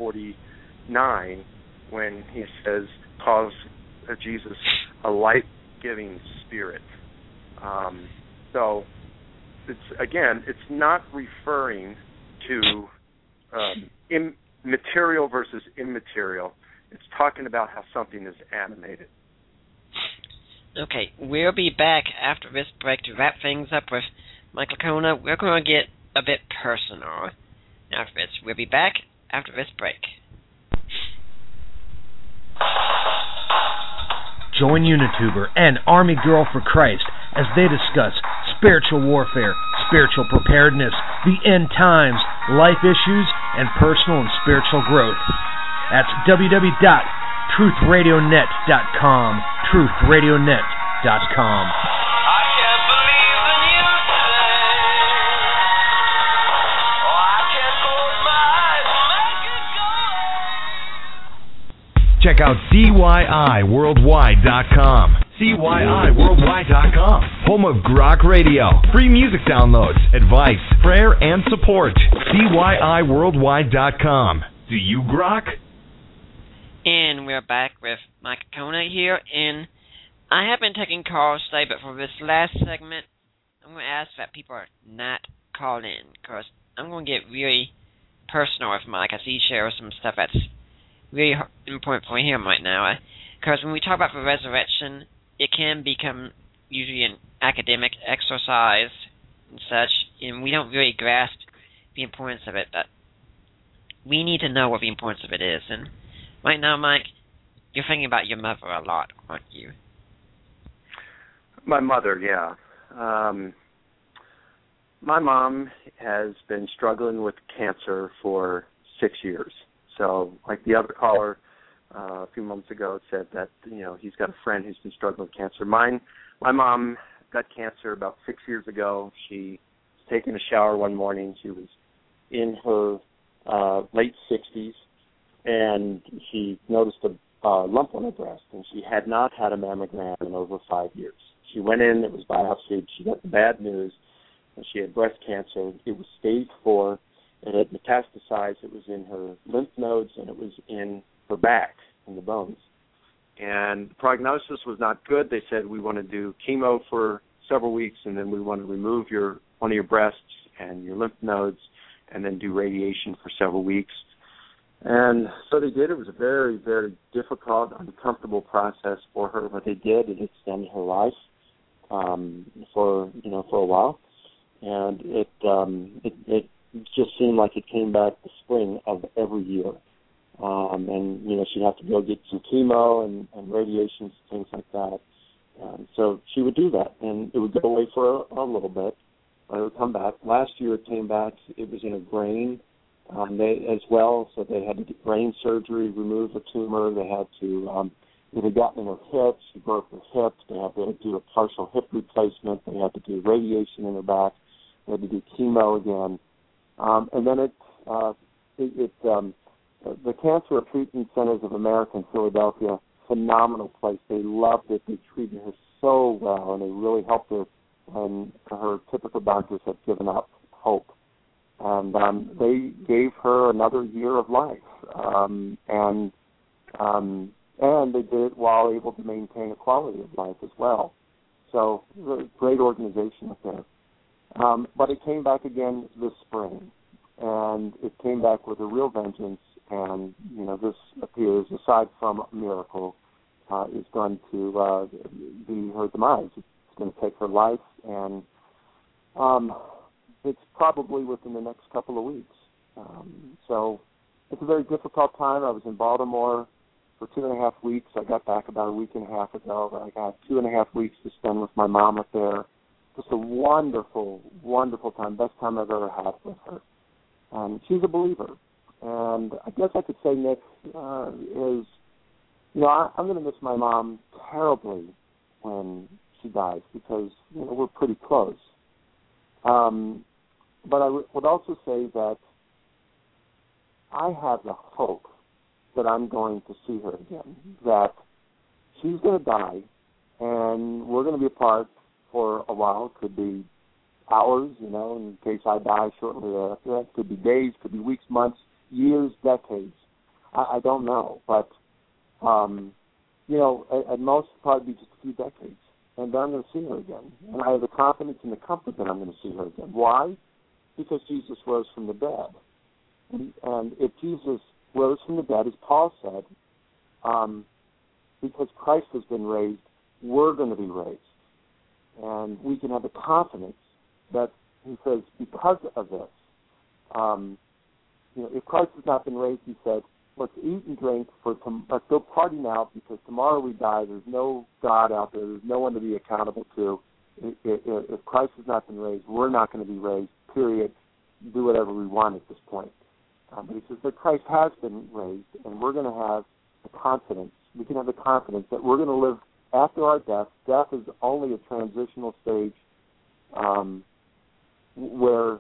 49 when he says, calls Jesus a life-giving spirit. So, it's not referring to material versus immaterial. It's talking about how something is animated. Okay, we'll be back after this break to wrap things up with Michael Licona. We're going to get a bit personal after this. We'll be back after this break. Join Unituber and Army Girl for Christ as they discuss spiritual warfare, spiritual preparedness, the end times, life issues, and personal and spiritual growth. That's www.truthradionet.com, truthradionet.com. Check out CYIWorldwide.com. CYIWorldwide.com. Home of Grok Radio. Free music downloads, advice, prayer, and support. CYIWorldwide.com. Do you grok? And we're back with Mike Licona here, and I have been taking calls today, but for this last segment, I'm going to ask that people not call in, because I'm going to get really personal with Mike as he shares some stuff that's really important for him right now. Because when we talk about the resurrection, it can become usually an academic exercise and such, and we don't really grasp the importance of it, but we need to know what the importance of it is. And right now, Mike, you're thinking about your mother a lot, aren't you? My mother, yeah. My mom has been struggling with cancer for 6 years. So, like the other caller a few months ago said that, he's got a friend who's been struggling with cancer. My mom got cancer about 6 years ago. She was taking a shower one morning. She was in her late 60s, and she noticed a lump on her breast, and she had not had a mammogram in over 5 years. She went in, it was biopsied, she got the bad news, and she had breast cancer. It was stage 4. It had metastasized. It was in her lymph nodes, and it was in her back, in the bones. And the prognosis was not good. They said, we want to do chemo for several weeks, and then we want to remove one of your breasts and your lymph nodes, and then do radiation for several weeks. And so they did. It was a very, very difficult, uncomfortable process for her, but they did. It extended her life for a while. And it just seemed like it came back the spring of every year. And she'd have to go get some chemo and radiations, things like that. So she would do that, and it would go away for a little bit, but it would come back. Last year it came back. It was in a brain as well, so they had to get brain surgery, remove the tumor. They had to, it had gotten in her hip. She broke her hip. They had to do a partial hip replacement. They had to do radiation in her back. They had to do chemo again. And then the Cancer Treatment Centers of America in Philadelphia, phenomenal place. They loved it. They treated her so well, and they really helped her when her typical doctors had given up hope. And they gave her another year of life, and they did it while able to maintain a quality of life as well. So, great organization up there. But it came back again this spring, and it came back with a real vengeance. And this appears, aside from a miracle, is going to be her demise. It's going to take her life, and it's probably within the next couple of weeks. So it's a very difficult time. I was in Baltimore for 2.5 weeks. I got back about a week and a half ago. I got 2.5 weeks to spend with my mom up there. Just a wonderful, wonderful time. Best time I've ever had with her. She's a believer. And I guess I could say, Nick, I'm going to miss my mom terribly when she dies because, we're pretty close. But I would also say that I have the hope that I'm going to see her again, that she's going to die, and we're going to be apart for a while. It could be hours, in case I die shortly after that. It could be days, could be weeks, months, years, decades. I don't know, but at most probably just a few decades, and then I'm going to see her again. And I have the confidence and the comfort that I'm going to see her again. Why? Because Jesus rose from the dead. And if Jesus rose from the dead, as Paul said, because Christ has been raised, we're going to be raised. And we can have the confidence that he says, because of this, if Christ has not been raised, he said, let's eat and drink, let's go party now, because tomorrow we die. There's no God out there. There's no one to be accountable to. If Christ has not been raised, we're not going to be raised, period. Do whatever we want at this point. But he says that Christ has been raised, and we're going to have the confidence. We can have the confidence that we're going to live after our death. Death is only a transitional stage where,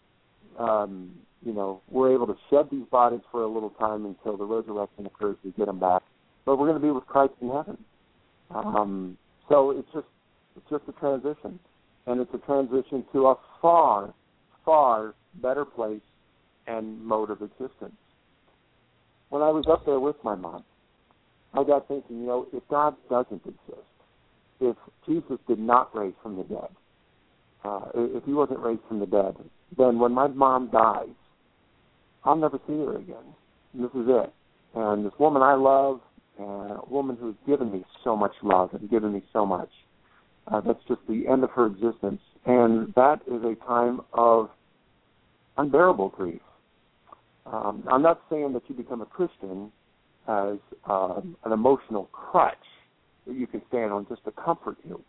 we're able to shed these bodies for a little time until the resurrection occurs. We get them back. But we're going to be with Christ in heaven. So it's just a transition. And it's a transition to a far, far better place and mode of existence. When I was up there with my mom, I got thinking, if God doesn't exist, if Jesus did not raise from the dead, if he wasn't raised from the dead, then when my mom dies, I'll never see her again. And this is it. And this woman I love, a woman who's given me so much love and given me so much, that's just the end of her existence. And that is a time of unbearable grief. I'm not saying that you become a Christian as an emotional crutch that you can stand on just to comfort you.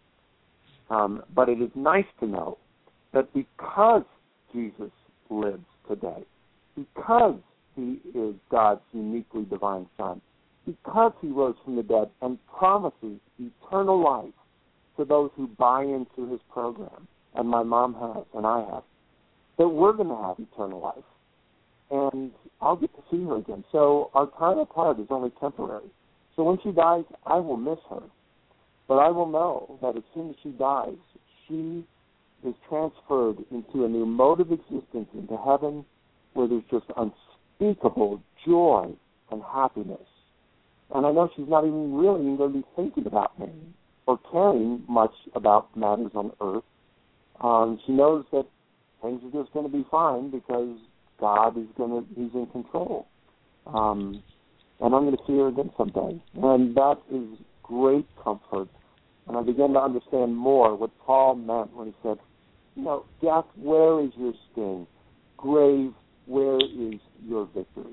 But it is nice to know that because Jesus lives today, because he is God's uniquely divine Son, because he rose from the dead and promises eternal life to those who buy into his program, and my mom has and I have, that we're going to have eternal life. And I'll get to see her again. So our time apart is only temporary. So when she dies, I will miss her. But I will know that as soon as she dies, she is transferred into a new mode of existence, into heaven, where there's just unspeakable joy and happiness. And I know she's not even really going to be thinking about me or caring much about matters on earth. She knows that things are just going to be fine because God is he's in control. And I'm going to see her again someday. And that is great comfort. And I began to understand more what Paul meant when he said, death, where is your sting? Grave, where is your victory?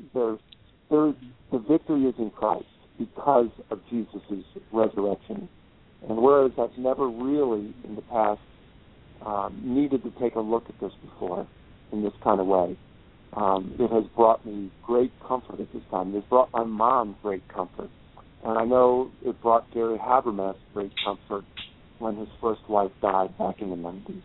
The victory is in Christ because of Jesus' resurrection. And whereas I've never really in the past needed to take a look at this before in this kind of way, it has brought me great comfort at this time. It has brought my mom great comfort. And I know it brought Gary Habermas great comfort when his first wife died back in the 90s.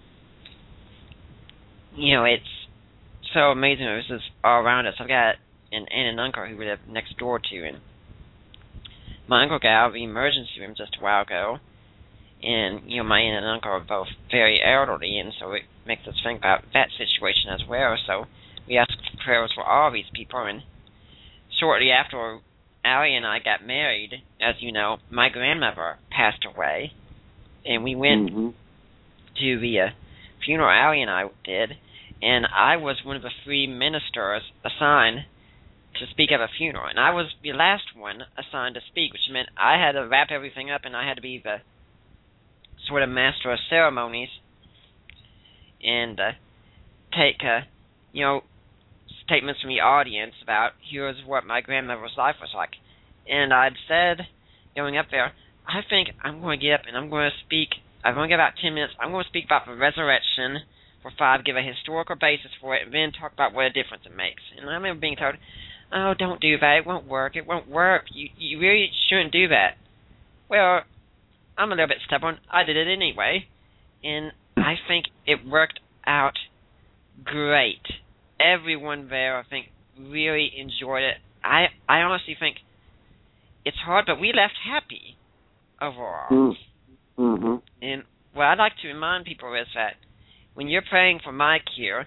It's so amazing. This is all around us. I've got an aunt and uncle who we live next door to, and my uncle got out of the emergency room just a while ago. And, my aunt and uncle are both very elderly, and so it makes us think about that situation as well. So we ask for prayers for all these people. And shortly after Allie and I got married, as you know, my grandmother passed away. And we went to the funeral, Allie and I did, and I was one of the 3 ministers assigned to speak at a funeral. And I was the last one assigned to speak, which meant I had to wrap everything up, and I had to be the sort of master of ceremonies and take, statements from the audience about here's what my grandmother's life was like. And I'd said, going up there, I think I'm going to get up and I'm going to speak. I'm going to give about 10 minutes. I'm going to speak about the resurrection for 5, give a historical basis for it, and then talk about what a difference it makes. And I remember being told, oh, don't do that. It won't work. It won't work. You really shouldn't do that. Well, I'm a little bit stubborn. I did it anyway. And I think it worked out great. Everyone there, I think, really enjoyed it. I honestly think it's hard, but we left happy overall. And what I'd like to remind people is that when you're praying for my cure,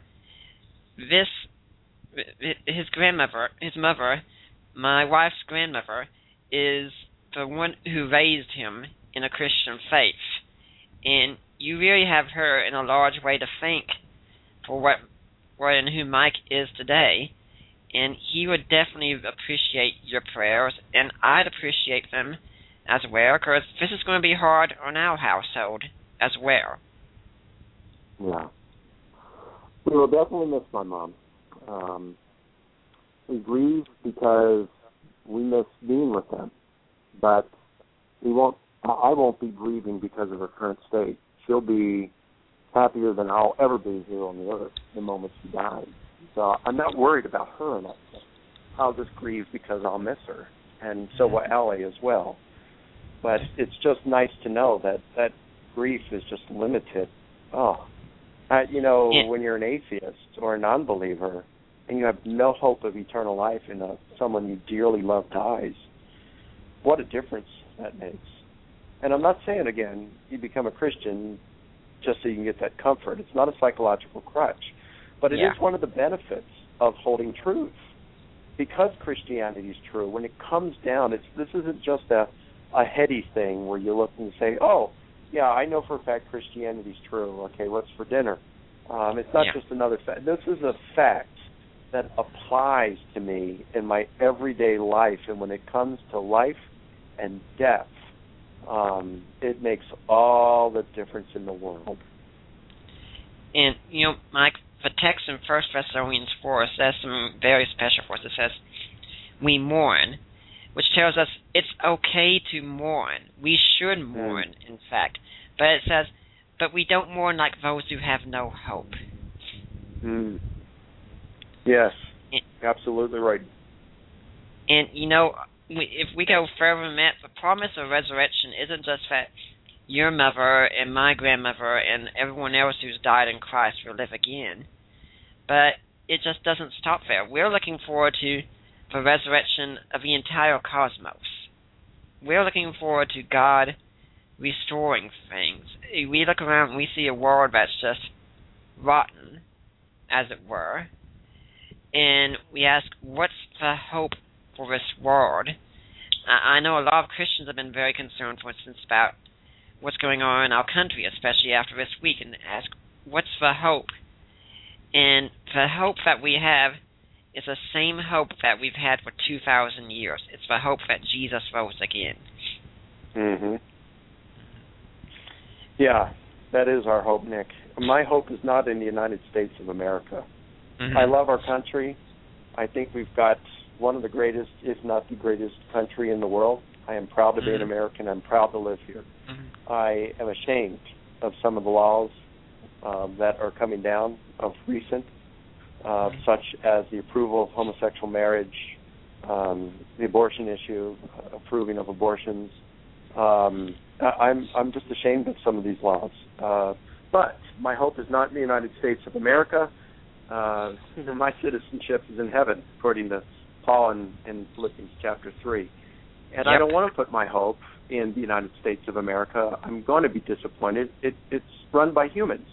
his mother, my wife's grandmother, is the one who raised him in a Christian faith. And you really have her in a large way to thank for what and who Mike is today. And he would definitely appreciate your prayers, and I'd appreciate them as well, because this is going to be hard on our household as well. Yeah. We will definitely miss my mom. We grieve because we miss being with them, but I won't be grieving because of her current state. She'll be happier than I'll ever be here on the earth the moment she dies. So I'm not worried about her in that sense. I'll just grieve because I'll miss her, and so will Allie as well. But it's just nice to know that grief is just limited. When you're an atheist or a non-believer and you have no hope of eternal life and someone you dearly love dies, what a difference that makes. And I'm not saying, again, you become a Christian just so you can get that comfort. It's not a psychological crutch. But it is one of the benefits of holding truth. Because Christianity is true, when it comes down, this isn't just a heady thing where you're looking to say, oh, yeah, I know for a fact Christianity is true. Okay, what's for dinner? It's not just another fact. This is a fact that applies to me in my everyday life. And when it comes to life and death, it makes all the difference in the world. And, Mike, the text in 1 Thessalonians 4 says something very special for us. It says, we mourn, which tells us it's okay to mourn. We should mourn, in fact. But it says, but we don't mourn like those who have no hope. Yes, absolutely right. And, if we go further than that, the promise of resurrection isn't just that your mother and my grandmother and everyone else who's died in Christ will live again. But it just doesn't stop there. We're looking forward to the resurrection of the entire cosmos. We're looking forward to God restoring things. We look around and we see a world that's just rotten, as it were, and we ask, what's the hope for this world? I know a lot of Christians have been very concerned, for instance, about what's going on in our country, especially after this week, and ask, what's the hope? And the hope that we have is the same hope that we've had for 2,000 years. It's the hope that Jesus rose again. Yeah, that is our hope, Nick. My hope is not in the United States of America. I love our country. I think we've got one of the greatest, if not the greatest, country in the world. I am proud to be an American. I'm proud to live here. I am ashamed of some of the laws that are coming down of recent, such as the approval of homosexual marriage, the abortion issue, approving of abortions. I'm just ashamed of some of these laws. But my hope is not in the United States of America. My citizenship is in heaven, according to Paul in Philippians chapter 3. And I don't want to put my hope in the United States of America. I'm going to be disappointed. It's run by humans.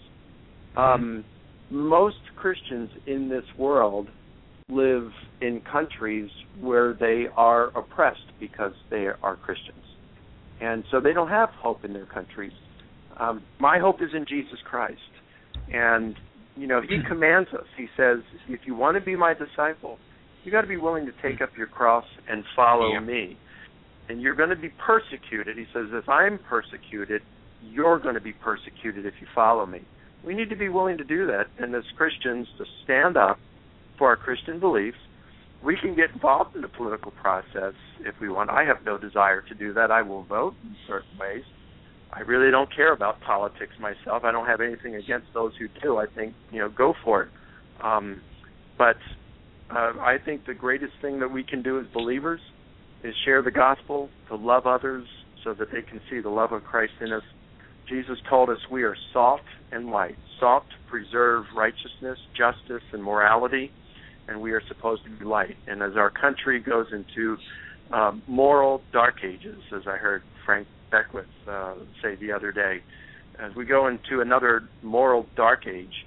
Most Christians in this world live in countries where they are oppressed because they are Christians. And so they don't have hope in their countries. My hope is in Jesus Christ. And, he commands us. He says, if you want to be my disciple, you got to be willing to take up your cross and follow me. And you're going to be persecuted. He says, if I'm persecuted, you're going to be persecuted if you follow me. We need to be willing to do that. And as Christians, to stand up for our Christian beliefs. We can get involved in the political process if we want. I have no desire to do that. I will vote in certain ways. I really don't care about politics myself. I don't have anything against those who do. I think, go for it. But I think the greatest thing that we can do as believers is share the gospel, to love others so that they can see the love of Christ in us. Jesus told us we are salt and light. Salt to preserve righteousness, justice, and morality, and we are supposed to be light. And as our country goes into moral dark ages, as I heard Frank Beckwith say the other day, as we go into another moral dark age,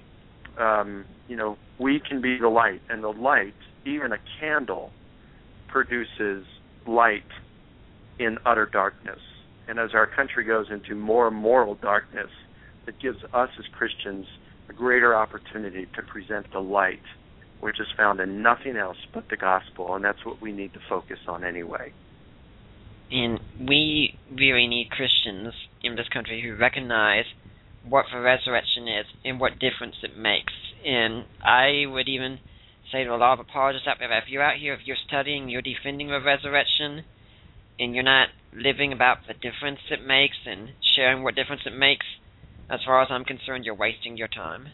we can be the light. And the light, even a candle, produces light in utter darkness. And as our country goes into more moral darkness, it gives us as Christians a greater opportunity to present the light, which is found in nothing else but the gospel, and that's what we need to focus on anyway. And we really need Christians in this country who recognize what the resurrection is and what difference it makes. And I would even say to a lot of apologists out there that if you're out here, if you're studying, you're defending the resurrection, and you're not living about the difference it makes and sharing what difference it makes, as far as I'm concerned, you're wasting your time.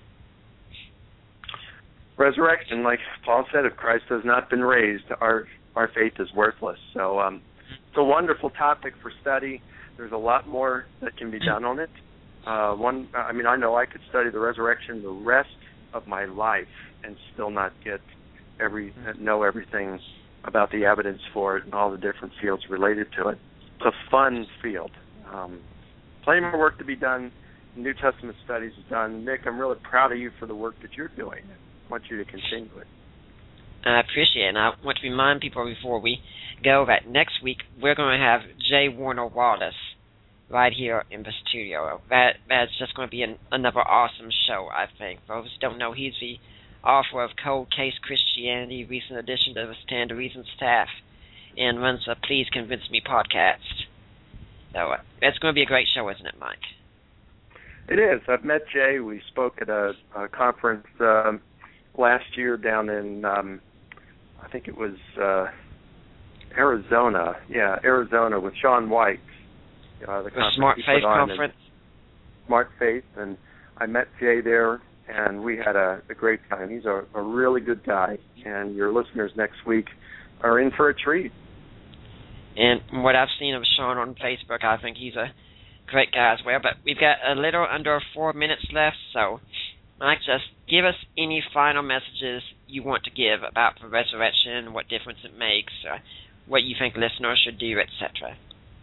Resurrection, like Paul said, if Christ has not been raised, our faith is worthless. So it's a wonderful topic for study. There's a lot more that can be done on it. I know I could study the resurrection the rest of my life and still not know everything about the evidence for it and all the different fields related to it. It's a fun field. Plenty more work to be done. New Testament studies is done. Nick, I'm really proud of you for the work that you're doing. I want you to continue it. I appreciate it. And I want to remind people before we go that next week we're going to have J. Warner Wallace right here in the studio. That's just going to be another awesome show, I think. For those who don't know, he's the author of Cold Case Christianity, recent addition to the Stand to Reason staff, and runs a Please Convince Me podcast. So it's going to be a great show, isn't it, Mike? It is. I've met Jay. We spoke at a conference last year down in, I think it was Arizona. Yeah, Arizona with Sean White. The Smart Faith Conference. Smart Faith, and I met Jay there, and we had a great time. He's a really good guy, and your listeners next week are in for a treat. And what I've seen of Sean on Facebook, I think he's a great guy as well. But we've got a little under 4 minutes left, so Mike, just give us any final messages you want to give about the resurrection, what difference it makes, what you think listeners should do, etc.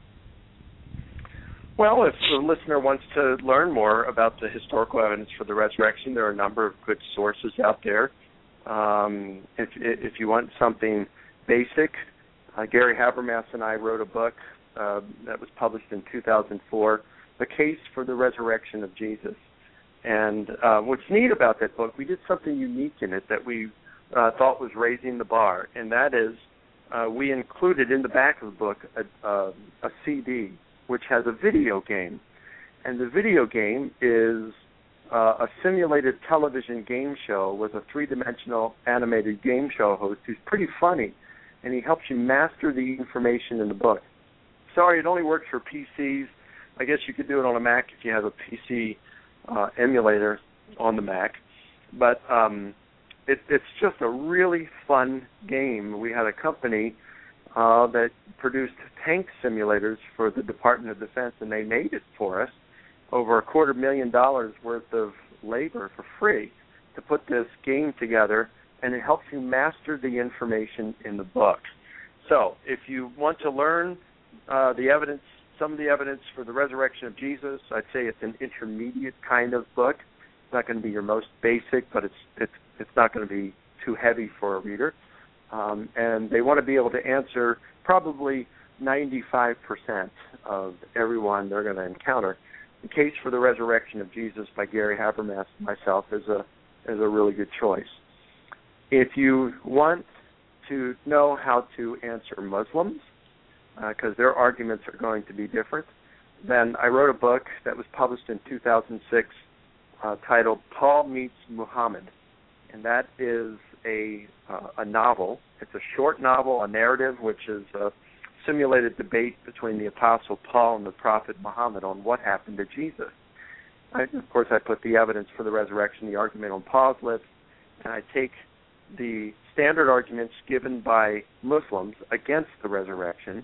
Well, if the listener wants to learn more about the historical evidence for the resurrection, there are a number of good sources out there. If you want something basic, Gary Habermas and I wrote a book that was published in 2004, The Case for the Resurrection of Jesus. And what's neat about that book, we did something unique in it that we thought was raising the bar, and that is we included in the back of the book a CD which has a video game. And the video game is a simulated television game show with a three-dimensional animated game show host who's pretty funny, and he helps you master the information in the book. Sorry, it only works for PCs. I guess you could do it on a Mac if you have a PC emulator on the Mac. But it's just a really fun game. We had a company that produced tank simulators for the Department of Defense, and they made it for us, over $250,000 worth of labor for free to put this game together, and it helps you master the information in the book. So if you want to learn the evidence, some of the evidence for the resurrection of Jesus, I'd say it's an intermediate kind of book. It's not going to be your most basic, but it's not going to be too heavy for a reader. And they want to be able to answer probably 95% of everyone they're going to encounter. The Case for the Resurrection of Jesus by Gary Habermas and myself is a really good choice. If you want to know how to answer Muslims, because their arguments are going to be different, then I wrote a book that was published in 2006 titled Paul Meets Muhammad, and that is a novel. It's a short novel, a narrative, which is a simulated debate between the Apostle Paul and the Prophet Muhammad on what happened to Jesus. Of course, I put the evidence for the resurrection, the argument on Paul's lips, and I take the standard arguments given by Muslims against the resurrection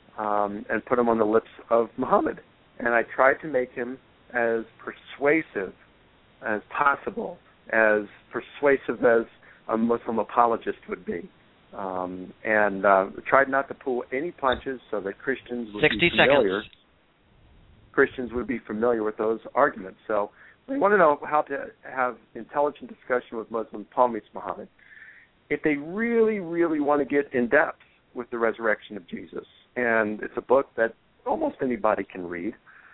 and put them on the lips of Muhammad. And I try to make him as persuasive as possible, as persuasive as a Muslim apologist would be. And tried not to pull any punches so that Christians would be familiar. Christians would be familiar with those arguments. So they want to know how to have intelligent discussion with Muslims. Paul Meets Muhammad. If they really, really want to get in depth with the resurrection of Jesus, and it's a book that almost anybody can read,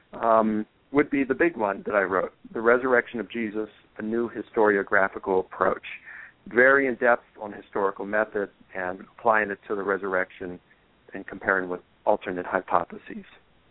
would be the big one that I wrote, The Resurrection of Jesus, A New Historiographical Approach. Very in-depth on historical method and applying it to the resurrection and comparing with alternate hypotheses.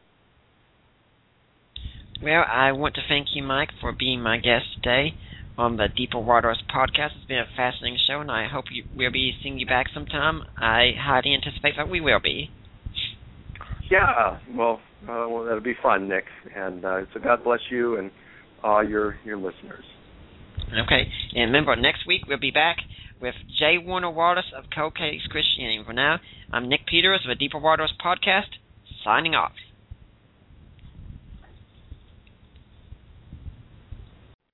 Well, I want to thank you, Mike, for being my guest today on the Deeper Waters podcast. It's been a fascinating show, and I hope we'll be seeing you back sometime. I highly anticipate that we will be. Yeah, well, that'll be fun, Nick. And so God bless you and all your listeners. Okay, and remember, next week we'll be back with J. Warner Wallace of Cold Case Christianity. For now, I'm Nick Peters of the Deeper Waters podcast, signing off.